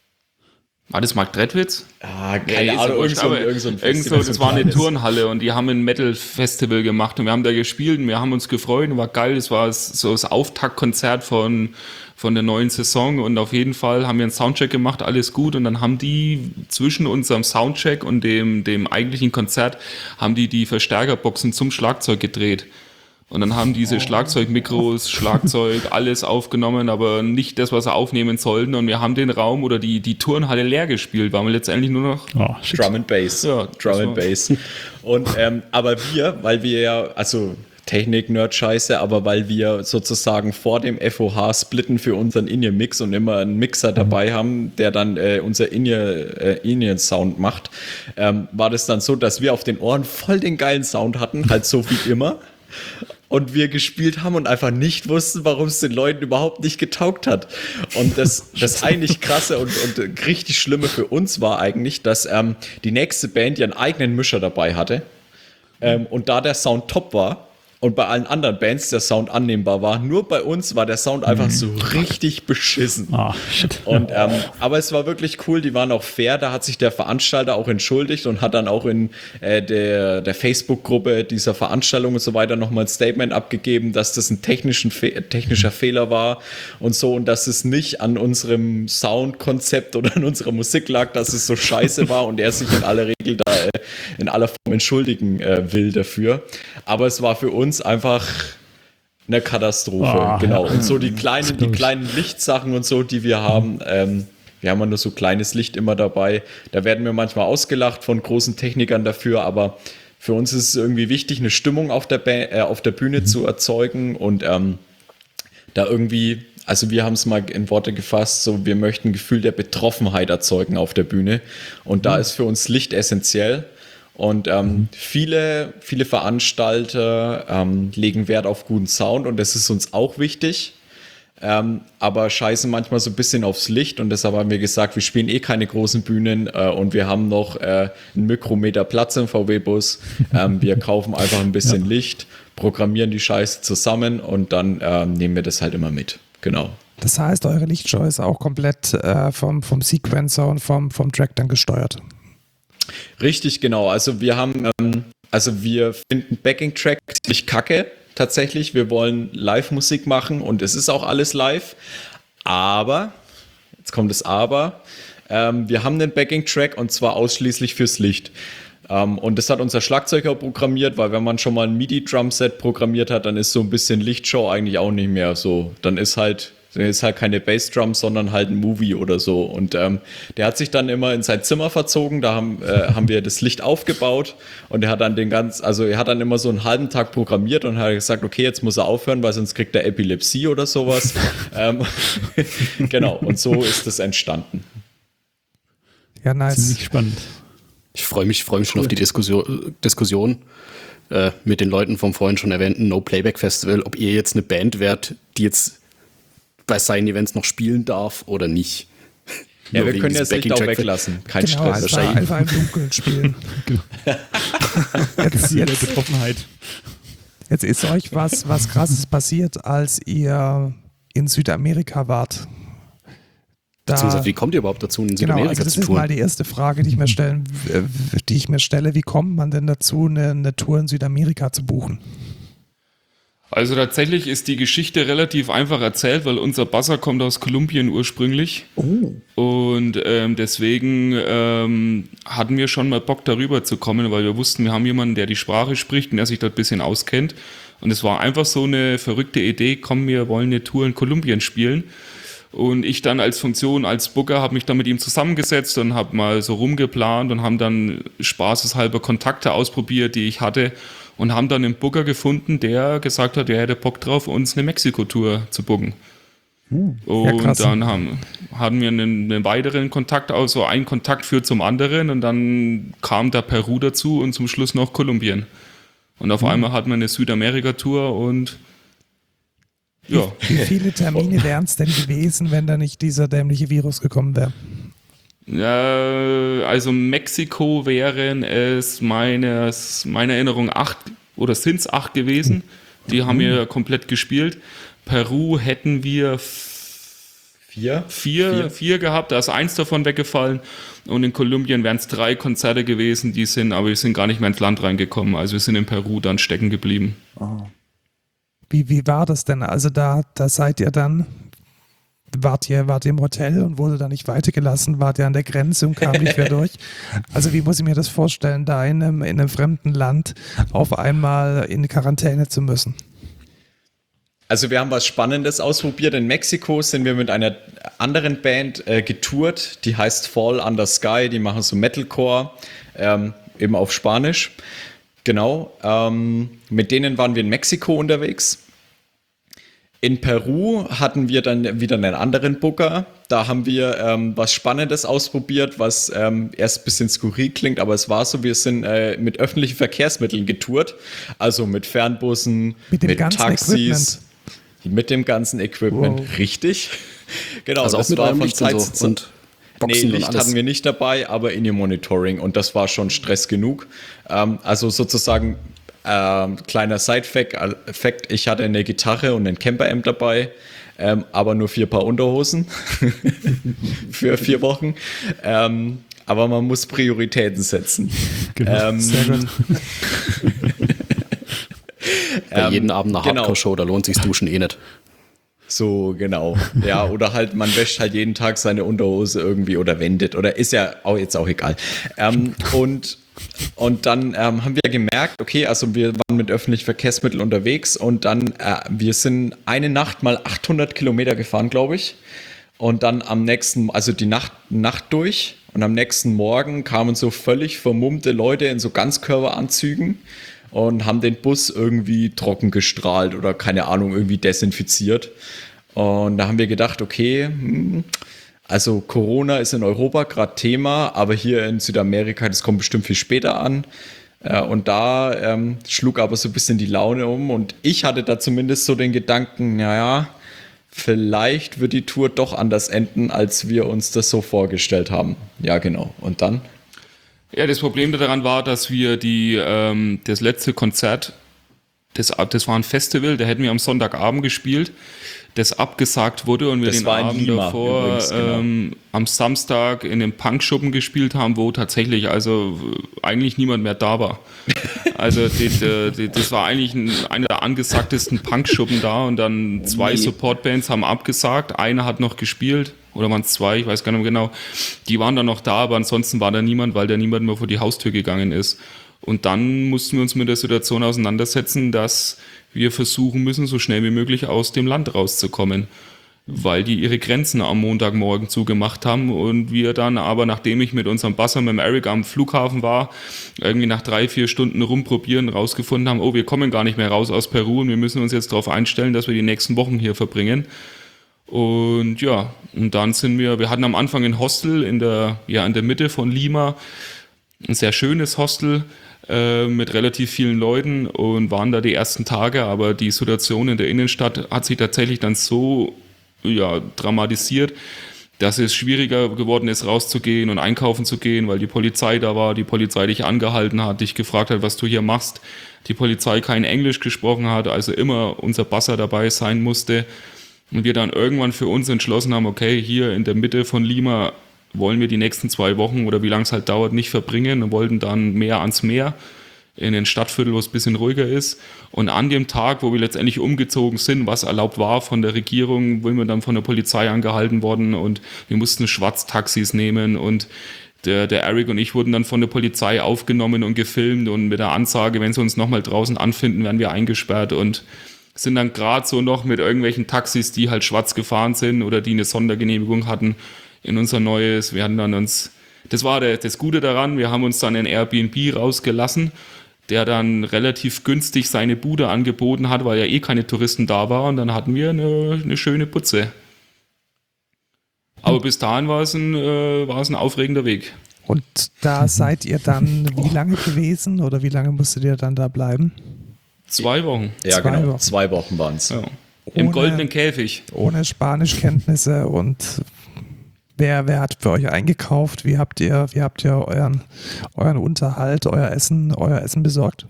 [SPEAKER 5] War das Mark Trettwitz?
[SPEAKER 6] Keine Ahnung,
[SPEAKER 5] das war eine Turnhalle und die haben ein Metal-Festival gemacht und wir haben da gespielt und wir haben uns gefreut und war geil. Das war so das Auftaktkonzert von der neuen Saison und auf jeden Fall haben wir einen Soundcheck gemacht, alles gut und dann haben die zwischen unserem Soundcheck und dem eigentlichen Konzert haben die Verstärkerboxen zum Schlagzeug gedreht. Und dann haben diese Schlagzeugmikros, Schlagzeug, alles aufgenommen, aber nicht das, was sie aufnehmen sollten. Und wir haben den Raum oder die Turnhalle leer gespielt, waren wir letztendlich nur noch
[SPEAKER 6] Drum and Bass.
[SPEAKER 5] Ja,
[SPEAKER 6] Drum and Bass. Und aber weil wir ja, also Technik-Nerd-Scheiße, aber weil wir sozusagen vor dem FOH splitten für unseren In-Ear-Mix und immer einen Mixer dabei haben, der dann unser In-Ear-Sound macht, war das dann so, dass wir auf den Ohren voll den geilen Sound hatten, halt so wie immer. Und wir gespielt haben und einfach nicht wussten, warum es den Leuten überhaupt nicht getaugt hat. Und das eigentlich krasse und richtig schlimme für uns war eigentlich, dass die nächste Band ihren eigenen Mischer dabei hatte. Und da der Sound top war und bei allen anderen Bands der Sound annehmbar war, nur bei uns war der Sound einfach so richtig beschissen. Und, aber es war wirklich cool, die waren auch fair, da hat sich der Veranstalter auch entschuldigt und hat dann auch in der Facebook-Gruppe dieser Veranstaltung und so weiter nochmal ein Statement abgegeben, dass das ein technischer Fehler war und so und dass es nicht an unserem Soundkonzept oder an unserer Musik lag, dass es so scheiße war und er sich in aller Regel da in aller Form entschuldigen will dafür. Aber es war für uns einfach eine Katastrophe, genau. Und so die kleinen Lichtsachen und so, die wir haben, wir haben ja nur so kleines Licht immer dabei, da werden wir manchmal ausgelacht von großen Technikern dafür, aber für uns ist es irgendwie wichtig, eine Stimmung auf der Bühne zu erzeugen und da irgendwie, also wir haben es mal in Worte gefasst, so wir möchten ein Gefühl der Betroffenheit erzeugen auf der Bühne und da ist für uns Licht essentiell. Und viele Veranstalter legen Wert auf guten Sound und das ist uns auch wichtig, aber scheißen manchmal so ein bisschen aufs Licht und deshalb haben wir gesagt, wir spielen keine großen Bühnen und wir haben noch einen Mikrometer Platz im VW-Bus. Wir kaufen einfach ein bisschen Licht, programmieren die Scheiße zusammen und dann nehmen wir das halt immer mit. Genau.
[SPEAKER 2] Das heißt, eure Lichtshow ist auch komplett vom Sequencer und vom Track dann gesteuert.
[SPEAKER 6] Richtig, genau. Also wir finden Backing-Track ziemlich kacke, tatsächlich. Wir wollen Live-Musik machen und es ist auch alles live. Aber, jetzt kommt das Aber, wir haben einen Backing-Track und zwar ausschließlich fürs Licht. Und das hat unser Schlagzeuger programmiert, weil wenn man schon mal ein MIDI-Drumset programmiert hat, dann ist so ein bisschen Lichtshow eigentlich auch nicht mehr so. Dann ist halt keine Bassdrum, sondern halt ein Movie oder so. Und der hat sich dann immer in sein Zimmer verzogen, da haben wir das Licht aufgebaut und er hat dann er hat dann immer so einen halben Tag programmiert und hat gesagt, okay, jetzt muss er aufhören, weil sonst kriegt er Epilepsie oder sowas. Genau, und so ist das entstanden.
[SPEAKER 2] Ja, nice.
[SPEAKER 7] Ziemlich spannend.
[SPEAKER 3] Ich freue mich schon auf die Diskussion mit den Leuten vom vorhin schon erwähnten No Playback Festival, ob ihr jetzt eine Band wärt, die jetzt bei seinen Events noch spielen darf oder nicht.
[SPEAKER 6] Ja, wir können das Licht auch weglassen. Kein Stress.
[SPEAKER 2] Einfach im Dunkeln spielen.
[SPEAKER 7] Jetzt Betroffenheit.
[SPEAKER 2] Jetzt ist euch was Krasses passiert, als ihr in Südamerika wart.
[SPEAKER 3] Beziehungsweise, wie kommt ihr überhaupt dazu, in
[SPEAKER 2] Genau,
[SPEAKER 3] Südamerika
[SPEAKER 2] also das
[SPEAKER 3] zu
[SPEAKER 2] ist
[SPEAKER 3] touren?
[SPEAKER 2] mal die erste Frage, die ich mir stelle. Wie kommt man denn dazu, eine Tour in Südamerika zu buchen?
[SPEAKER 5] Also tatsächlich ist die Geschichte relativ einfach erzählt, weil unser Basser kommt aus Kolumbien ursprünglich. Und deswegen hatten wir schon mal Bock, darüber zu kommen, weil wir wussten, wir haben jemanden, der die Sprache spricht und der sich dort ein bisschen auskennt. Und es war einfach so eine verrückte Idee, komm, wir wollen eine Tour in Kolumbien spielen. Und ich dann als Funktion, als Booker, habe mich dann mit ihm zusammengesetzt und habe mal so rumgeplant und haben dann spaßeshalber Kontakte ausprobiert, die ich hatte, und haben dann einen Booker gefunden, der gesagt hat, er hätte Bock drauf, uns eine Mexiko-Tour zu booken. Und dann hatten wir einen weiteren Kontakt, also ein Kontakt führt zum anderen, und dann kam da Peru dazu und zum Schluss noch Kolumbien. Und auf einmal hat man eine Südamerika-Tour und ja.
[SPEAKER 2] Wie viele Termine wären es denn gewesen, wenn da nicht dieser dämliche Virus gekommen wäre?
[SPEAKER 5] Also Mexiko wären es meiner Erinnerung 8 oder sind es 8 gewesen. Die haben wir komplett gespielt. Peru hätten wir vier gehabt, da ist 1 davon weggefallen. Und in Kolumbien wären es 3 Konzerte gewesen, aber wir sind gar nicht mehr ins Land reingekommen. Also wir sind in Peru dann stecken geblieben.
[SPEAKER 2] Oh. Wie war das denn? Also da seid ihr dann, wart ihr im Hotel und wurde da nicht weitergelassen? Wart ihr an der Grenze und kam nicht mehr durch? Also wie muss ich mir das vorstellen, da in einem fremden Land auf einmal in Quarantäne zu müssen?
[SPEAKER 6] Also wir haben was Spannendes ausprobiert. In Mexiko sind wir mit einer anderen Band getourt, die heißt Fall Under Sky, die machen so Metalcore, eben auf Spanisch. Genau, mit denen waren wir in Mexiko unterwegs. In Peru hatten wir dann wieder einen anderen Booker. Da haben wir was Spannendes ausprobiert, was erst ein bisschen skurril klingt, aber es war so, wir sind mit öffentlichen Verkehrsmitteln getourt, also mit Fernbussen, mit Taxis, mit dem ganzen Equipment, richtig. Genau,
[SPEAKER 3] also
[SPEAKER 6] das
[SPEAKER 3] auch mit
[SPEAKER 6] war von
[SPEAKER 3] Licht
[SPEAKER 6] Zeit
[SPEAKER 3] und
[SPEAKER 6] zu Zeit.
[SPEAKER 3] Boxen
[SPEAKER 6] Nee, Licht
[SPEAKER 3] und alles.
[SPEAKER 6] hatten wir nicht dabei, aber In-Ear-Monitoring, und das war schon Stress genug. Also sozusagen kleiner Side-Fact, ich hatte eine Gitarre und ein Camper-Amp dabei, aber nur 4 Paar Unterhosen für 4 Wochen. Aber man muss Prioritäten setzen.
[SPEAKER 7] Genau.
[SPEAKER 2] Sehr gut.
[SPEAKER 3] Bei jeden Abend eine
[SPEAKER 6] genau.
[SPEAKER 3] Hardcore-Show, da lohnt sich Duschen eh nicht.
[SPEAKER 6] So, genau. Ja, oder halt, man wäscht halt jeden Tag seine Unterhose irgendwie oder wendet, oder ist ja auch jetzt auch egal. Und dann haben wir gemerkt, okay, also wir waren mit öffentlichen Verkehrsmitteln unterwegs, und dann, wir sind eine Nacht mal 800 Kilometer gefahren, glaube ich. Und dann am nächsten, also die Nacht durch, und am nächsten Morgen kamen so völlig vermummte Leute in so Ganzkörperanzügen und haben den Bus irgendwie trocken gestrahlt oder keine Ahnung, irgendwie desinfiziert. Und da haben wir gedacht, okay, also Corona ist in Europa gerade Thema, aber hier in Südamerika, das kommt bestimmt viel später an. Und da schlug aber so ein bisschen die Laune um, und ich hatte da zumindest so den Gedanken, naja, vielleicht wird die Tour doch anders enden, als wir uns das so vorgestellt haben. Ja, genau. Und dann?
[SPEAKER 5] Ja, das Problem daran war, dass wir das letzte Konzert, das war ein Festival, da hätten wir am Sonntagabend gespielt, das abgesagt wurde, und wir
[SPEAKER 6] Das
[SPEAKER 5] den
[SPEAKER 6] war in
[SPEAKER 5] Abend
[SPEAKER 6] Lima
[SPEAKER 5] davor
[SPEAKER 6] übrigens, genau.
[SPEAKER 5] am Samstag in dem Punkschuppen gespielt haben, wo tatsächlich also eigentlich niemand mehr da war. Also das war eigentlich einer der angesagtesten Punkschuppen da, und dann 2 Supportbands haben abgesagt, eine hat noch gespielt, oder waren es 2, ich weiß gar nicht mehr genau. Die waren dann noch da, aber ansonsten war da niemand, weil da niemand mehr vor die Haustür gegangen ist. Und dann mussten wir uns mit der Situation auseinandersetzen, dass wir versuchen müssen, so schnell wie möglich aus dem Land rauszukommen, weil die ihre Grenzen am Montagmorgen zugemacht haben, und wir dann aber, nachdem ich mit unserem Basser, mit dem Eric am Flughafen war, irgendwie nach 3-4 Stunden rumprobieren, rausgefunden haben, oh, wir kommen gar nicht mehr raus aus Peru, und wir müssen uns jetzt darauf einstellen, dass wir die nächsten Wochen hier verbringen. Und ja, und dann wir hatten am Anfang ein Hostel in der Mitte von Lima, ein sehr schönes Hostel, mit relativ vielen Leuten, und waren da die ersten Tage, aber die Situation in der Innenstadt hat sich tatsächlich dann so dramatisiert, dass es schwieriger geworden ist, rauszugehen und einkaufen zu gehen, weil die Polizei da war, die Polizei dich angehalten hat, dich gefragt hat, was du hier machst, die Polizei kein Englisch gesprochen hat, also immer unser Basser dabei sein musste. Und wir dann irgendwann für uns entschlossen haben, okay, hier in der Mitte von Lima wollen wir die nächsten 2 Wochen oder wie lange es halt dauert, nicht verbringen und wollten dann mehr ans Meer, in den Stadtviertel, wo es ein bisschen ruhiger ist. Und an dem Tag, wo wir letztendlich umgezogen sind, was erlaubt war von der Regierung, sind wir dann von der Polizei angehalten worden und wir mussten Schwarztaxis nehmen und der Eric und ich wurden dann von der Polizei aufgenommen und gefilmt und mit der Ansage, wenn sie uns nochmal draußen anfinden, werden wir eingesperrt und sind dann gerade so noch mit irgendwelchen Taxis, die halt schwarz gefahren sind oder die eine Sondergenehmigung hatten, in unser neues, wir hatten dann uns, das war das Gute daran, wir haben uns dann in Airbnb rausgelassen, der dann relativ günstig seine Bude angeboten hat, weil ja eh keine Touristen da waren. Und dann hatten wir eine schöne Putze. Aber bis dahin war es ein aufregender Weg.
[SPEAKER 2] Und da seid ihr dann wie lange gewesen oder wie lange musstet ihr dann da bleiben?
[SPEAKER 5] 2 Wochen.
[SPEAKER 6] Ja,
[SPEAKER 2] 2
[SPEAKER 6] genau.
[SPEAKER 2] Wochen.
[SPEAKER 6] 2 Wochen waren es.
[SPEAKER 5] Ja. Im goldenen Käfig.
[SPEAKER 2] Ohne Spanischkenntnisse und wer hat für euch eingekauft? Wie habt ihr euren Unterhalt, euer Essen besorgt?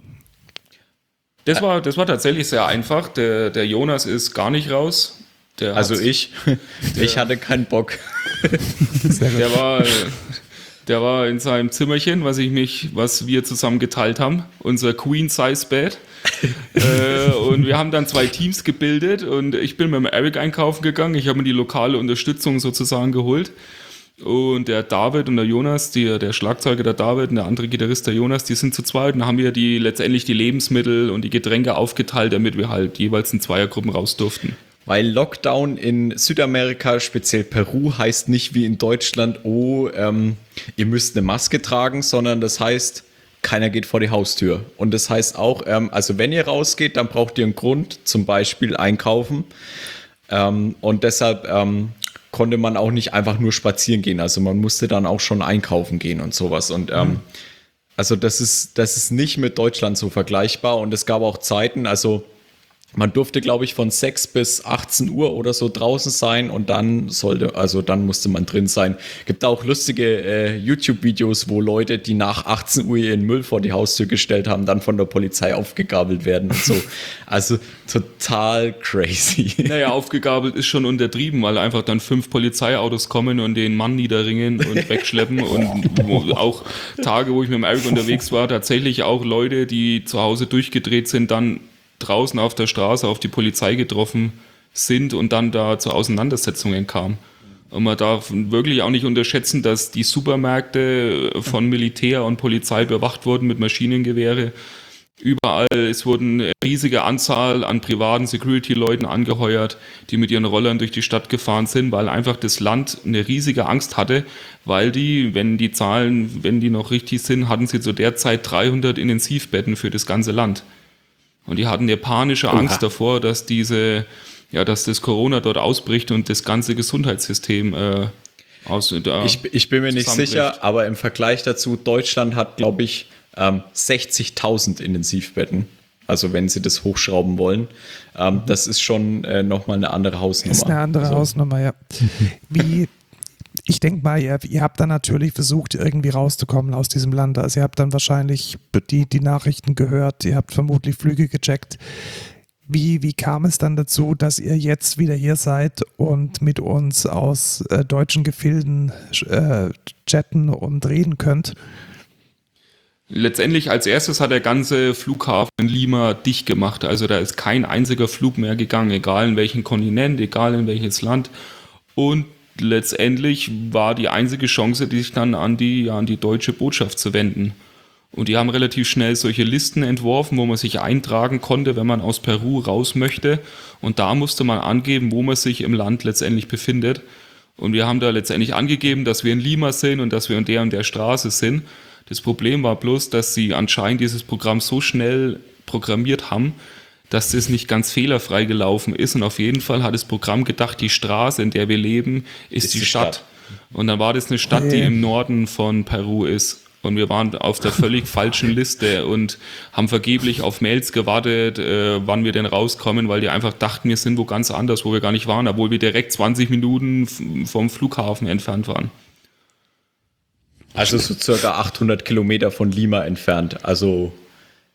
[SPEAKER 5] Das war tatsächlich sehr einfach. Der Jonas ist gar nicht raus.
[SPEAKER 6] Ich hatte keinen Bock.
[SPEAKER 2] Sehr gut.
[SPEAKER 5] Der war in seinem Zimmerchen, was wir zusammen geteilt haben, unser Queen-Size-Bed. Und wir haben dann 2 Teams gebildet und ich bin mit dem Eric einkaufen gegangen. Ich habe mir die lokale Unterstützung sozusagen geholt. Und der David und der Jonas, der Schlagzeuger der David und der andere Gitarrist der Jonas, die sind zu zweit. Und dann haben wir letztendlich die Lebensmittel und die Getränke aufgeteilt, damit wir halt jeweils in Zweiergruppen raus durften.
[SPEAKER 6] Weil Lockdown in Südamerika, speziell Peru, heißt nicht wie in Deutschland, ihr müsst eine Maske tragen, sondern das heißt, keiner geht vor die Haustür. Und das heißt auch, also wenn ihr rausgeht, dann braucht ihr einen Grund, zum Beispiel einkaufen. Und deshalb konnte man auch nicht einfach nur spazieren gehen. Also man musste dann auch schon einkaufen gehen und sowas. Und also das ist nicht mit Deutschland so vergleichbar. Und es gab auch Zeiten, also man durfte, glaube ich, von 6 bis 18 Uhr oder so draußen sein und dann musste man drin sein. Gibt auch lustige YouTube-Videos, wo Leute, die nach 18 Uhr ihren Müll vor die Haustür gestellt haben, dann von der Polizei aufgegabelt werden und so. Also total crazy.
[SPEAKER 5] Naja, aufgegabelt ist schon untertrieben, weil einfach dann 5 Polizeiautos kommen und den Mann niederringen und wegschleppen und auch Tage, wo ich mit dem Eric unterwegs war, tatsächlich auch Leute, die zu Hause durchgedreht sind, dann draußen auf der Straße auf die Polizei getroffen sind und dann da zu Auseinandersetzungen kam. Und man darf wirklich auch nicht unterschätzen, dass die Supermärkte von Militär und Polizei bewacht wurden mit Maschinengewehre. Überall, es wurden eine riesige Anzahl an privaten Security-Leuten angeheuert, die mit ihren Rollern durch die Stadt gefahren sind, weil einfach das Land eine riesige Angst hatte, weil wenn die noch richtig sind, hatten sie zu der Zeit 300 Intensivbetten für das ganze Land. Und die hatten eine panische Angst davor, dass das Corona dort ausbricht und das ganze Gesundheitssystem
[SPEAKER 6] Ich bin mir nicht sicher, aber im Vergleich dazu, Deutschland hat, glaube ich, 60.000 Intensivbetten. Also wenn sie das hochschrauben wollen. Das ist schon nochmal eine andere Hausnummer.
[SPEAKER 2] Das ist eine andere Hausnummer, ja. Ich denke mal, ihr habt dann natürlich versucht, irgendwie rauszukommen aus diesem Land. Also ihr habt dann wahrscheinlich die Nachrichten gehört, ihr habt vermutlich Flüge gecheckt. Wie kam es dann dazu, dass ihr jetzt wieder hier seid und mit uns aus deutschen Gefilden chatten und reden könnt?
[SPEAKER 5] Letztendlich als erstes hat der ganze Flughafen in Lima dicht gemacht. Also da ist kein einziger Flug mehr gegangen, egal in welchen Kontinent, egal in welches Land. Und letztendlich war die einzige Chance, sich dann an die deutsche Botschaft zu wenden. Und die haben relativ schnell solche Listen entworfen, wo man sich eintragen konnte, wenn man aus Peru raus möchte. Und da musste man angeben, wo man sich im Land letztendlich befindet. Und wir haben da letztendlich angegeben, dass wir in Lima sind und dass wir in der Straße sind. Das Problem war bloß, dass sie anscheinend dieses Programm so schnell programmiert haben, dass das nicht ganz fehlerfrei gelaufen ist. Und auf jeden Fall hat das Programm gedacht, die Straße, in der wir leben, ist die Stadt. Und dann war das eine Stadt, die im Norden von Peru ist. Und wir waren auf der völlig falschen Liste und haben vergeblich auf Mails gewartet, wann wir denn rauskommen, weil die einfach dachten, wir sind wo ganz anders, wo wir gar nicht waren, obwohl wir direkt 20 Minuten vom Flughafen entfernt waren.
[SPEAKER 6] Also so circa 800 Kilometer von Lima entfernt. Also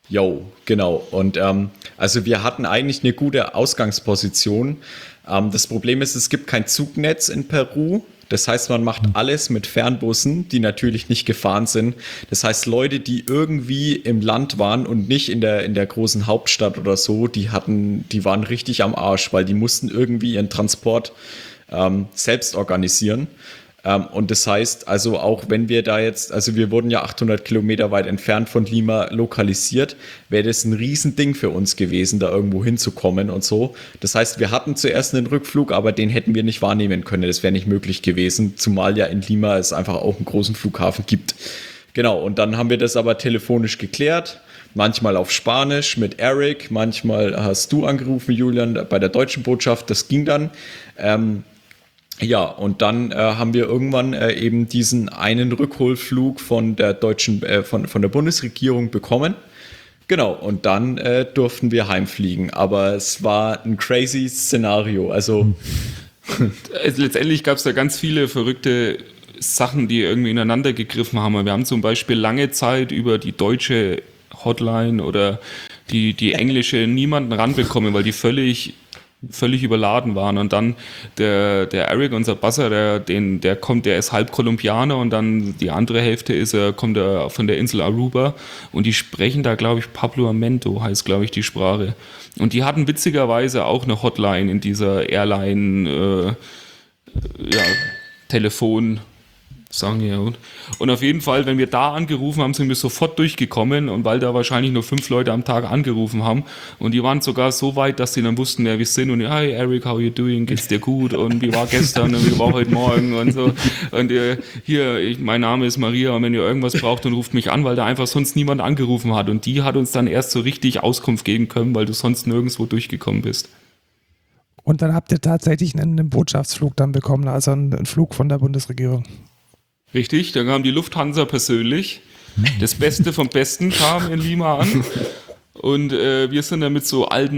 [SPEAKER 6] Jo, genau. Und also wir hatten eigentlich eine gute Ausgangsposition. Das Problem ist, es gibt kein Zugnetz in Peru. Das heißt, man macht alles mit Fernbussen, die natürlich nicht gefahren sind. Das heißt, Leute, die irgendwie im Land waren und nicht in der großen Hauptstadt oder so, die waren richtig am Arsch, weil die mussten irgendwie ihren Transport selbst organisieren. Und das heißt, also auch wenn wir da jetzt, also wir wurden ja 800 Kilometer weit entfernt von Lima lokalisiert, wäre das ein Riesending für uns gewesen, da irgendwo hinzukommen und so. Das heißt, wir hatten zuerst einen Rückflug, aber den hätten wir nicht wahrnehmen können. Das wäre nicht möglich gewesen, zumal ja in Lima es einfach auch einen großen Flughafen gibt. Genau, und dann haben wir das aber telefonisch geklärt. Manchmal auf Spanisch mit Eric, manchmal hast du angerufen, Julian, bei der deutschen Botschaft. Das ging dann. Ja, und dann haben wir irgendwann eben diesen einen Rückholflug von der von der Bundesregierung bekommen. Genau, und dann durften wir heimfliegen. Aber es war ein crazy Szenario. Also
[SPEAKER 5] letztendlich gab es da ganz viele verrückte Sachen, die irgendwie ineinander gegriffen haben. Wir haben zum Beispiel lange Zeit über die deutsche Hotline oder die englische niemanden ranbekommen, weil die völlig überladen waren. Und dann der Eric, unser Basser, der ist halb Kolumbianer und dann die andere Hälfte kommt von der Insel Aruba und die sprechen da, glaube ich, Papiamento heißt, glaube ich, die Sprache. Und die hatten witzigerweise auch eine Hotline in dieser Airline Telefon sagen ja. Und auf jeden Fall, wenn wir da angerufen haben, sind wir sofort durchgekommen und weil da wahrscheinlich nur 5 Leute am Tag angerufen haben und die waren sogar so weit, dass sie dann wussten, wer wir sind und hi Eric, how you doing, geht's dir gut und wie war gestern und wie war heute Morgen und so und mein Name ist Maria und wenn ihr irgendwas braucht, dann ruft mich an, weil da einfach sonst niemand angerufen hat und die hat uns dann erst so richtig Auskunft geben können, weil du sonst nirgendwo durchgekommen bist.
[SPEAKER 2] Und dann habt ihr tatsächlich einen Botschaftsflug dann bekommen, also einen Flug von der Bundesregierung.
[SPEAKER 5] Richtig, dann kam die Lufthansa persönlich. Das Beste vom Besten kam in Lima an. Und wir sind dann mit so alten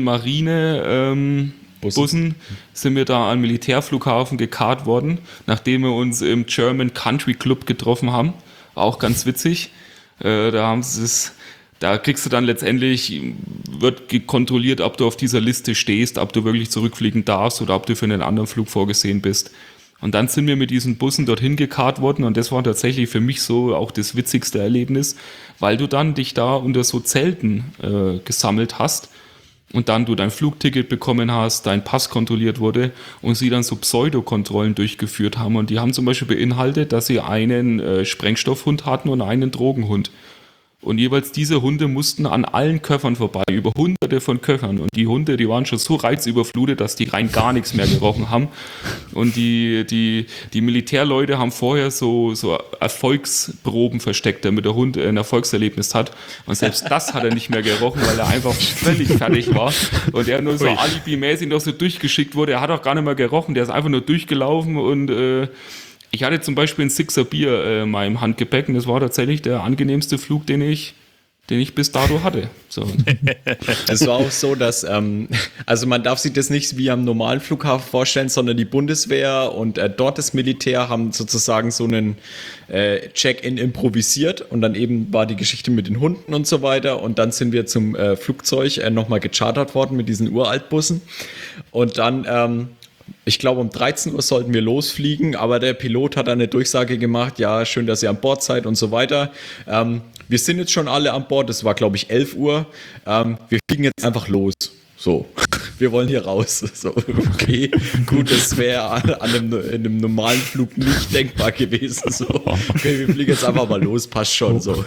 [SPEAKER 5] Marine-Bussen sind wir da am Militärflughafen gekarrt worden, nachdem wir uns im German Country Club getroffen haben. War auch ganz witzig. Da kriegst du dann letztendlich, wird kontrolliert, ob du auf dieser Liste stehst, ob du wirklich zurückfliegen darfst oder ob du für einen anderen Flug vorgesehen bist. Und dann sind wir mit diesen Bussen dorthin gekarrt worden und das war tatsächlich für mich so auch das witzigste Erlebnis, weil du dann dich da unter so Zelten gesammelt hast und dann du dein Flugticket bekommen hast, dein Pass kontrolliert wurde und sie dann so Pseudokontrollen durchgeführt haben und die haben zum Beispiel beinhaltet, dass sie einen Sprengstoffhund hatten und einen Drogenhund. Und jeweils diese Hunde mussten an allen Köffern vorbei, über hunderte von Köffern. Und die Hunde, die waren schon so reizüberflutet, dass die rein gar nichts mehr gerochen haben. Und die Militärleute haben vorher so Erfolgsproben versteckt, damit der Hund ein Erfolgserlebnis hat. Und selbst das hat er nicht mehr gerochen, weil er einfach völlig fertig war. Und er nur so alibimäßig noch so durchgeschickt wurde. Er hat auch gar nicht mehr gerochen, der ist einfach nur durchgelaufen und ich hatte zum Beispiel ein Sixer Bier in meinem Handgepäck und das war tatsächlich der angenehmste Flug, den ich bis dato hatte. So.
[SPEAKER 6] Es war auch so, dass, also man darf sich das nicht wie am normalen Flughafen vorstellen, sondern die Bundeswehr und dort das Militär haben sozusagen so einen Check-in improvisiert und dann eben war die Geschichte mit den Hunden und so weiter und dann sind wir zum Flugzeug nochmal gechartert worden mit diesen Uraltbussen und dann ich glaube, um 13 Uhr sollten wir losfliegen, aber der Pilot hat eine Durchsage gemacht, ja, schön, dass ihr an Bord seid und so weiter. Wir sind jetzt schon alle an Bord, es war, glaube ich, 11 Uhr. Wir fliegen jetzt einfach los. So, wir wollen hier raus. So, okay, gut, das wäre in einem normalen Flug nicht denkbar gewesen. So, okay, wir fliegen jetzt einfach mal los, passt schon. So.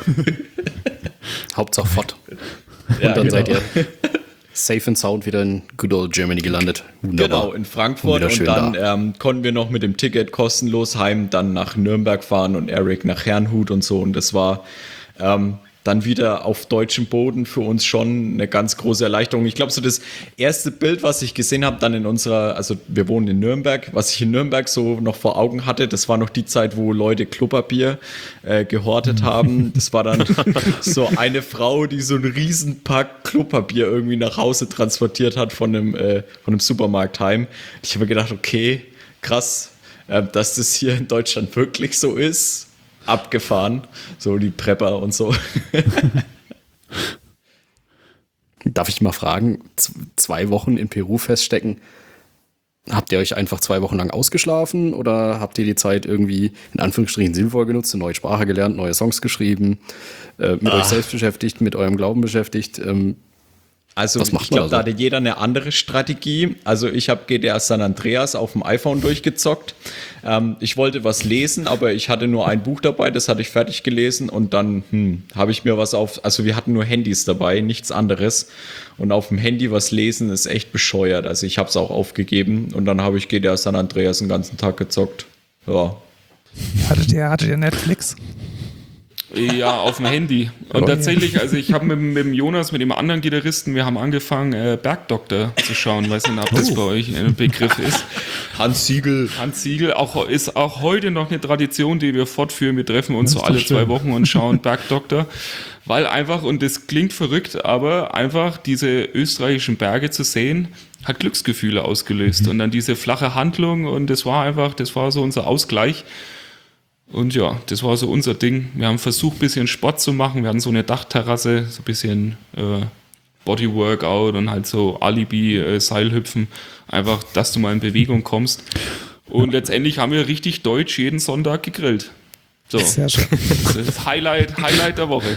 [SPEAKER 3] Hauptsache fort. Und
[SPEAKER 6] Ja,
[SPEAKER 3] dann
[SPEAKER 6] genau.
[SPEAKER 3] seid ihr safe and sound wieder in good old Germany gelandet. Wunderbar.
[SPEAKER 6] Genau, in Frankfurt und dann konnten wir noch mit dem Ticket kostenlos heim, dann nach Nürnberg fahren und Eric nach Herrnhut und so und das war dann wieder auf deutschem Boden für uns schon eine ganz große Erleichterung. Ich glaube, so das erste Bild, was ich gesehen habe, dann also wir wohnen in Nürnberg, was ich in Nürnberg so noch vor Augen hatte, das war noch die Zeit, wo Leute Klopapier gehortet haben. Das war dann so eine Frau, die so einen Riesenpack Klopapier irgendwie nach Hause transportiert hat von einem Supermarkt heim. Ich habe mir gedacht, okay, krass, dass das hier in Deutschland wirklich so ist. Abgefahren, so die Prepper und so.
[SPEAKER 3] Darf ich mal fragen, 2 Wochen in Peru feststecken, habt ihr euch einfach 2 Wochen lang ausgeschlafen oder habt ihr die Zeit irgendwie in Anführungsstrichen sinnvoll genutzt, eine neue Sprache gelernt, neue Songs geschrieben, mit euch selbst beschäftigt, mit eurem Glauben beschäftigt?
[SPEAKER 6] Also ich glaube, da hatte jeder eine andere Strategie. Also ich habe GTA San Andreas auf dem iPhone durchgezockt. Ich wollte was lesen, aber ich hatte nur ein Buch dabei, das hatte ich fertig gelesen und dann habe ich mir was also wir hatten nur Handys dabei, nichts anderes. Und auf dem Handy was lesen ist echt bescheuert. Also ich habe es auch aufgegeben und dann habe ich GTA San Andreas den ganzen Tag gezockt. Ja.
[SPEAKER 2] Hattet ihr Netflix?
[SPEAKER 5] Ja, auf dem Handy. Und tatsächlich, also ich habe mit dem Jonas, mit dem anderen Gitarristen, wir haben angefangen, Bergdoktor zu schauen. Weiß nicht, ob das bei euch ein Begriff ist.
[SPEAKER 6] Hans Siegel
[SPEAKER 5] ist auch heute noch eine Tradition, die wir fortführen. Wir treffen uns so alle 2 Wochen und schauen Bergdoktor. Weil einfach, und das klingt verrückt, aber einfach diese österreichischen Berge zu sehen, hat Glücksgefühle ausgelöst. Und dann diese flache Handlung und das war so unser Ausgleich. Und ja, das war so unser Ding. Wir haben versucht, ein bisschen Sport zu machen. Wir hatten so eine Dachterrasse, so ein bisschen Bodyworkout und halt so Alibi-Seilhüpfen. Einfach, dass du mal in Bewegung kommst. Und letztendlich haben wir richtig deutsch jeden Sonntag gegrillt. So.
[SPEAKER 2] Sehr schön.
[SPEAKER 5] Das ist Highlight der Woche.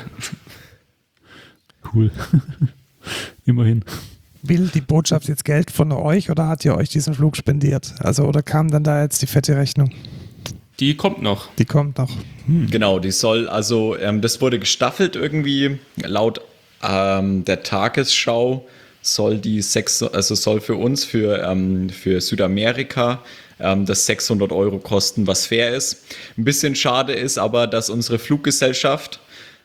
[SPEAKER 7] Cool. Immerhin.
[SPEAKER 2] Will die Botschaft jetzt Geld von euch oder hat ihr euch diesen Flug spendiert? Also, oder kam dann da jetzt die fette Rechnung?
[SPEAKER 5] Die kommt noch.
[SPEAKER 2] Die kommt noch.
[SPEAKER 6] Genau, die soll, also das wurde gestaffelt irgendwie, laut der Tagesschau soll soll für uns, für Südamerika, das 600 € kosten, was fair ist. Ein bisschen schade ist aber, dass unsere Fluggesellschaft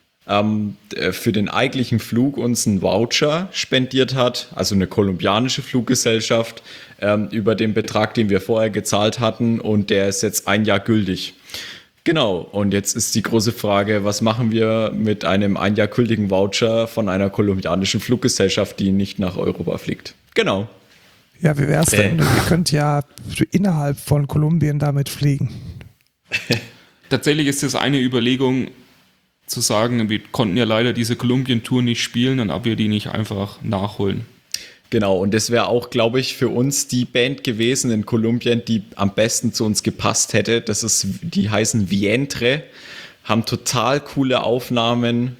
[SPEAKER 6] für den eigentlichen Flug uns einen Voucher spendiert hat, also eine kolumbianische Fluggesellschaft, über den Betrag, den wir vorher gezahlt hatten, und der ist jetzt 1 Jahr gültig. Genau, und jetzt ist die große Frage, was machen wir mit einem 1 Jahr gültigen Voucher von einer kolumbianischen Fluggesellschaft, die nicht nach Europa fliegt? Genau.
[SPEAKER 2] Ja, wie wär's denn? Ihr könnt ja innerhalb von Kolumbien damit fliegen.
[SPEAKER 5] Tatsächlich ist das eine Überlegung, zu sagen, wir konnten ja leider diese Kolumbien-Tour nicht spielen, dann ob wir die nicht einfach nachholen.
[SPEAKER 6] Genau, und das wäre auch, glaube ich, für uns die Band gewesen in Kolumbien, die am besten zu uns gepasst hätte. Die heißen Vientre, haben total coole Aufnahmen.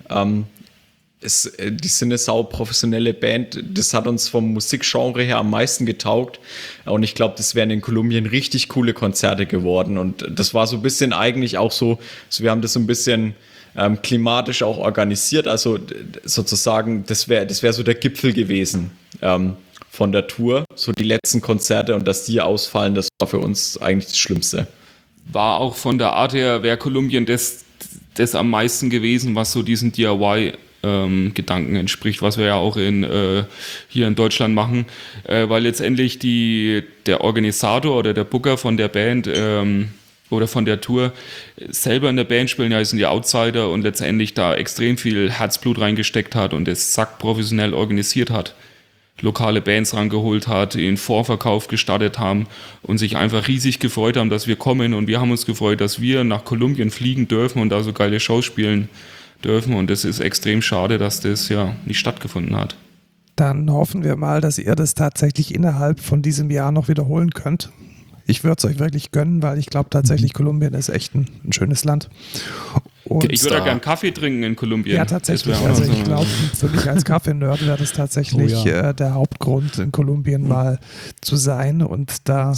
[SPEAKER 6] Die sind eine sauprofessionelle Band. Das hat uns vom Musikgenre her am meisten getaugt. Und ich glaube, das wären in Kolumbien richtig coole Konzerte geworden. Und das war so ein bisschen eigentlich auch so wir haben das so ein bisschen klimatisch auch organisiert, also sozusagen, das wäre so der Gipfel gewesen von der Tour, so die letzten Konzerte, und dass die ausfallen, das war für uns eigentlich das Schlimmste.
[SPEAKER 5] War auch von der Art her, wäre Kolumbien das am meisten gewesen, was so diesen DIY-Gedanken entspricht, was wir ja auch hier in Deutschland machen, weil letztendlich der Organisator oder der Booker von der Band oder von der Tour selber in der Band spielen, ja, sind die Outsider und letztendlich da extrem viel Herzblut reingesteckt hat und es professionell organisiert hat, lokale Bands rangeholt hat, den Vorverkauf gestartet haben und sich einfach riesig gefreut haben, dass wir kommen, und wir haben uns gefreut, dass wir nach Kolumbien fliegen dürfen und da so geile Shows spielen dürfen, und es ist extrem schade, dass das ja nicht stattgefunden hat.
[SPEAKER 2] Dann hoffen wir mal, dass ihr das tatsächlich innerhalb von diesem Jahr noch wiederholen könnt. Ich würde es euch wirklich gönnen, weil ich glaube tatsächlich, Kolumbien ist echt ein schönes Land. Und
[SPEAKER 5] ich würde ja gerne Kaffee trinken in Kolumbien.
[SPEAKER 2] Ja, tatsächlich. Also ich glaube, für mich als Kaffee-Nerd wäre das tatsächlich der Hauptgrund, in Kolumbien mal zu sein und da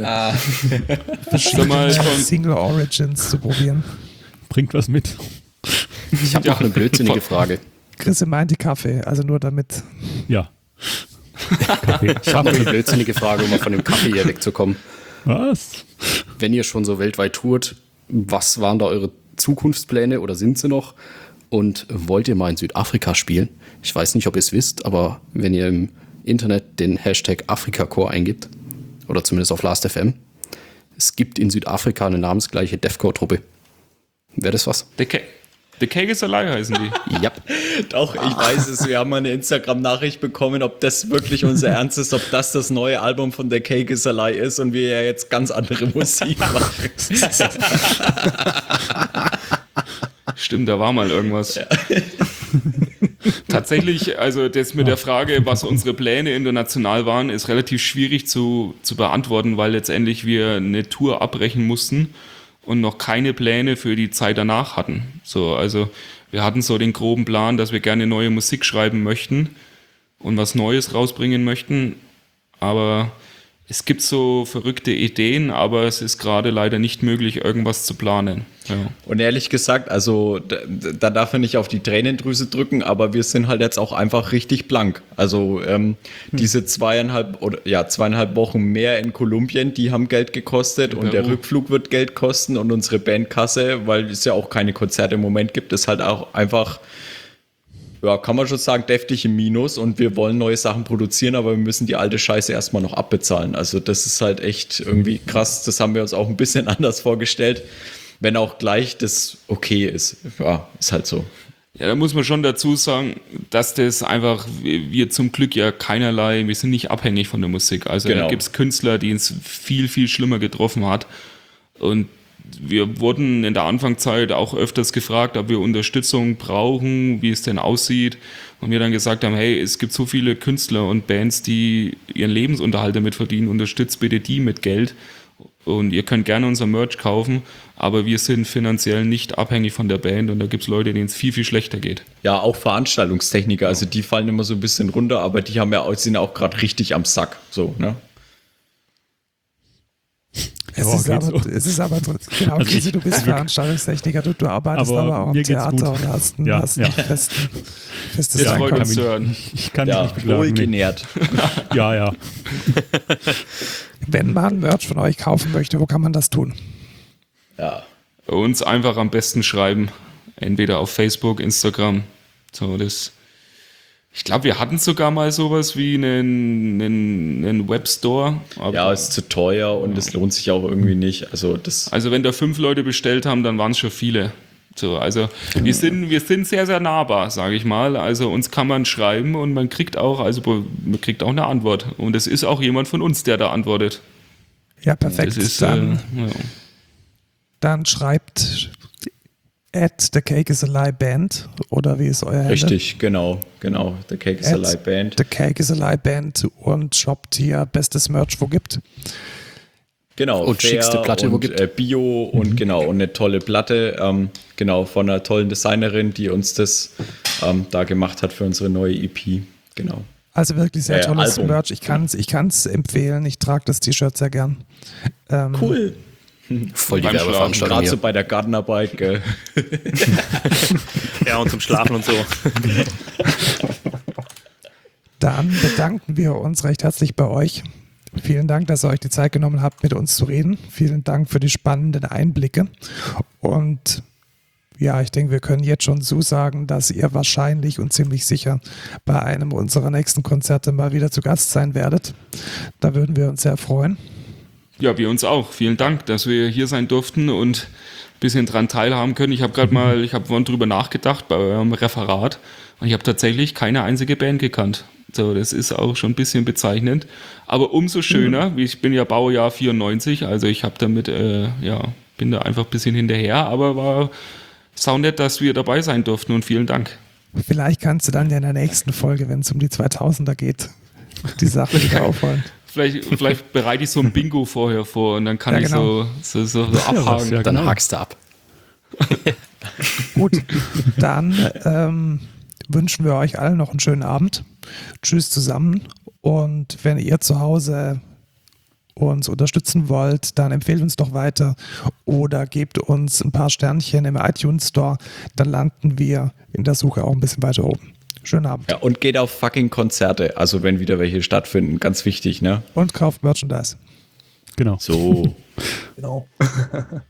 [SPEAKER 2] verschiedene Single Origins zu probieren.
[SPEAKER 7] Bringt was mit.
[SPEAKER 3] Ich habe noch eine blödsinnige Frage.
[SPEAKER 2] Chris meinte Kaffee, also nur damit.
[SPEAKER 7] Ja.
[SPEAKER 3] Ich habe eine blödsinnige Frage, um mal von dem Kaffee hier wegzukommen.
[SPEAKER 7] Was?
[SPEAKER 3] Wenn ihr schon so weltweit tourt, was waren da eure Zukunftspläne oder sind sie noch? Und wollt ihr mal in Südafrika spielen? Ich weiß nicht, ob ihr es wisst, aber wenn ihr im Internet den Hashtag AfrikaCore eingibt, oder zumindest auf Last.fm, es gibt in Südafrika eine namensgleiche Deathcore-Truppe. Wäre das was?
[SPEAKER 5] The Cake is Alive heißen die.
[SPEAKER 3] Ja.
[SPEAKER 6] Doch, ich weiß es. Wir haben eine Instagram-Nachricht bekommen, ob das wirklich unser Ernst ist, ob das neue Album von The Cake is Alive ist und wir ja jetzt ganz andere Musik machen.
[SPEAKER 5] Stimmt, da war mal irgendwas. Ja. Tatsächlich, also das mit der Frage, was unsere Pläne international waren, ist relativ schwierig zu beantworten, weil letztendlich wir eine Tour abbrechen mussten und noch keine Pläne für die Zeit danach hatten. So, also wir hatten so den groben Plan, dass wir gerne neue Musik schreiben möchten und was Neues rausbringen möchten, aber es gibt so verrückte Ideen, aber es ist gerade leider nicht möglich, irgendwas zu planen. Ja.
[SPEAKER 6] Und ehrlich gesagt, also da darf man nicht auf die Tränendrüse drücken, aber wir sind halt jetzt auch einfach richtig blank. Also diese 2,5 Wochen mehr in Kolumbien, die haben Geld gekostet und der Rückflug wird Geld kosten und unsere Bandkasse, weil es ja auch keine Konzerte im Moment gibt, ist halt auch einfach, ja, kann man schon sagen, deftig im Minus und wir wollen neue Sachen produzieren, aber wir müssen die alte Scheiße erstmal noch abbezahlen. Also das ist halt echt irgendwie krass. Das haben wir uns auch ein bisschen anders vorgestellt, wenn auch gleich das okay ist. Ja, ist halt so.
[SPEAKER 5] Ja, da muss man schon dazu sagen, dass das einfach, wir zum Glück ja wir sind nicht abhängig von der Musik. Also da gibt es Künstler, die es viel, viel schlimmer getroffen hat und wir wurden in der Anfangszeit auch öfters gefragt, ob wir Unterstützung brauchen, wie es denn aussieht. Und wir dann gesagt haben, hey, es gibt so viele Künstler und Bands, die ihren Lebensunterhalt damit verdienen, unterstützt bitte die mit Geld. Und ihr könnt gerne unser Merch kaufen, aber wir sind finanziell nicht abhängig von der Band und da gibt es Leute, denen es viel, viel schlechter geht.
[SPEAKER 6] Ja, auch Veranstaltungstechniker, also die fallen immer so ein bisschen runter, aber die sind ja auch gerade richtig am Sack. So, ne?
[SPEAKER 2] Es ist aber genau, also Kisi, du bist Veranstaltungstechniker, du arbeitest aber auch im Theater und hast ein festes
[SPEAKER 5] Einkommen.
[SPEAKER 7] Ich kann mich nicht beklagen.
[SPEAKER 6] Wohl genährt.
[SPEAKER 7] Ja.
[SPEAKER 2] Wenn man Merch von euch kaufen möchte, wo kann man das tun?
[SPEAKER 6] Ja.
[SPEAKER 5] Bei uns einfach am besten schreiben. Entweder auf Facebook, Instagram. So, ich glaube, wir hatten sogar mal sowas wie einen Webstore.
[SPEAKER 6] Ja, ist zu teuer und es lohnt sich auch irgendwie nicht. Also
[SPEAKER 5] wenn da 5 Leute bestellt haben, dann waren es schon viele. So, also wir sind sehr, sehr nahbar, sage ich mal. Also uns kann man schreiben und man kriegt auch eine Antwort. Und es ist auch jemand von uns, der da antwortet.
[SPEAKER 2] Ja, perfekt. Dann schreibt @The Cake is a Lie Band oder wie ist euer Handle?
[SPEAKER 6] Richtig, genau. The Cake is a Lie Band.
[SPEAKER 2] The Cake is a Lie Band und shoppt hier bestes Merch, wo gibt.
[SPEAKER 6] Genau,
[SPEAKER 3] und schickste Platte, wo gibt.
[SPEAKER 6] Bio und und eine tolle Platte, von einer tollen Designerin, die uns das da gemacht hat für unsere neue EP, genau.
[SPEAKER 2] Also wirklich sehr tolles
[SPEAKER 6] Album.
[SPEAKER 2] Merch, ich kann's empfehlen, ich trage das T-Shirt sehr gern.
[SPEAKER 6] Cool.
[SPEAKER 3] Voll die Werbeveranstaltung.
[SPEAKER 6] Gerade so bei der Gartenarbeit, gell?
[SPEAKER 4] Ja, und zum Schlafen und so.
[SPEAKER 2] Dann bedanken wir uns recht herzlich bei euch. Vielen Dank, dass ihr euch die Zeit genommen habt, mit uns zu reden. Vielen Dank für die spannenden Einblicke. Und ja, ich denke, wir können jetzt schon zusagen, dass ihr wahrscheinlich und ziemlich sicher bei einem unserer nächsten Konzerte mal wieder zu Gast sein werdet. Da würden wir uns sehr freuen.
[SPEAKER 5] Ja, wir uns auch. Vielen Dank, dass wir hier sein durften und ein bisschen dran teilhaben können. Ich habe vorhin drüber nachgedacht bei eurem Referat und ich habe tatsächlich keine einzige Band gekannt. So, das ist auch schon ein bisschen bezeichnend. Aber umso schöner, ich bin ja Baujahr 94, also ich habe damit, bin da einfach ein bisschen hinterher, aber war saunett, dass wir dabei sein durften und vielen Dank.
[SPEAKER 2] Vielleicht kannst du dann ja in der nächsten Folge, wenn es um die 2000er geht, die Sache wieder aufholen.
[SPEAKER 5] Vielleicht bereite ich so ein Bingo vorher vor und dann kann ich so abhaken.
[SPEAKER 3] Ja, dann hakst du ab.
[SPEAKER 2] Gut, dann wünschen wir euch allen noch einen schönen Abend. Tschüss zusammen und wenn ihr zu Hause uns unterstützen wollt, dann empfehlt uns doch weiter oder gebt uns ein paar Sternchen im iTunes Store, dann landen wir in der Suche auch ein bisschen weiter oben. Schönen Abend.
[SPEAKER 6] Ja, und geht auf fucking Konzerte, also wenn wieder welche stattfinden, ganz wichtig, ne?
[SPEAKER 2] Und kauft Merchandise.
[SPEAKER 7] Genau.
[SPEAKER 6] So.
[SPEAKER 2] Genau.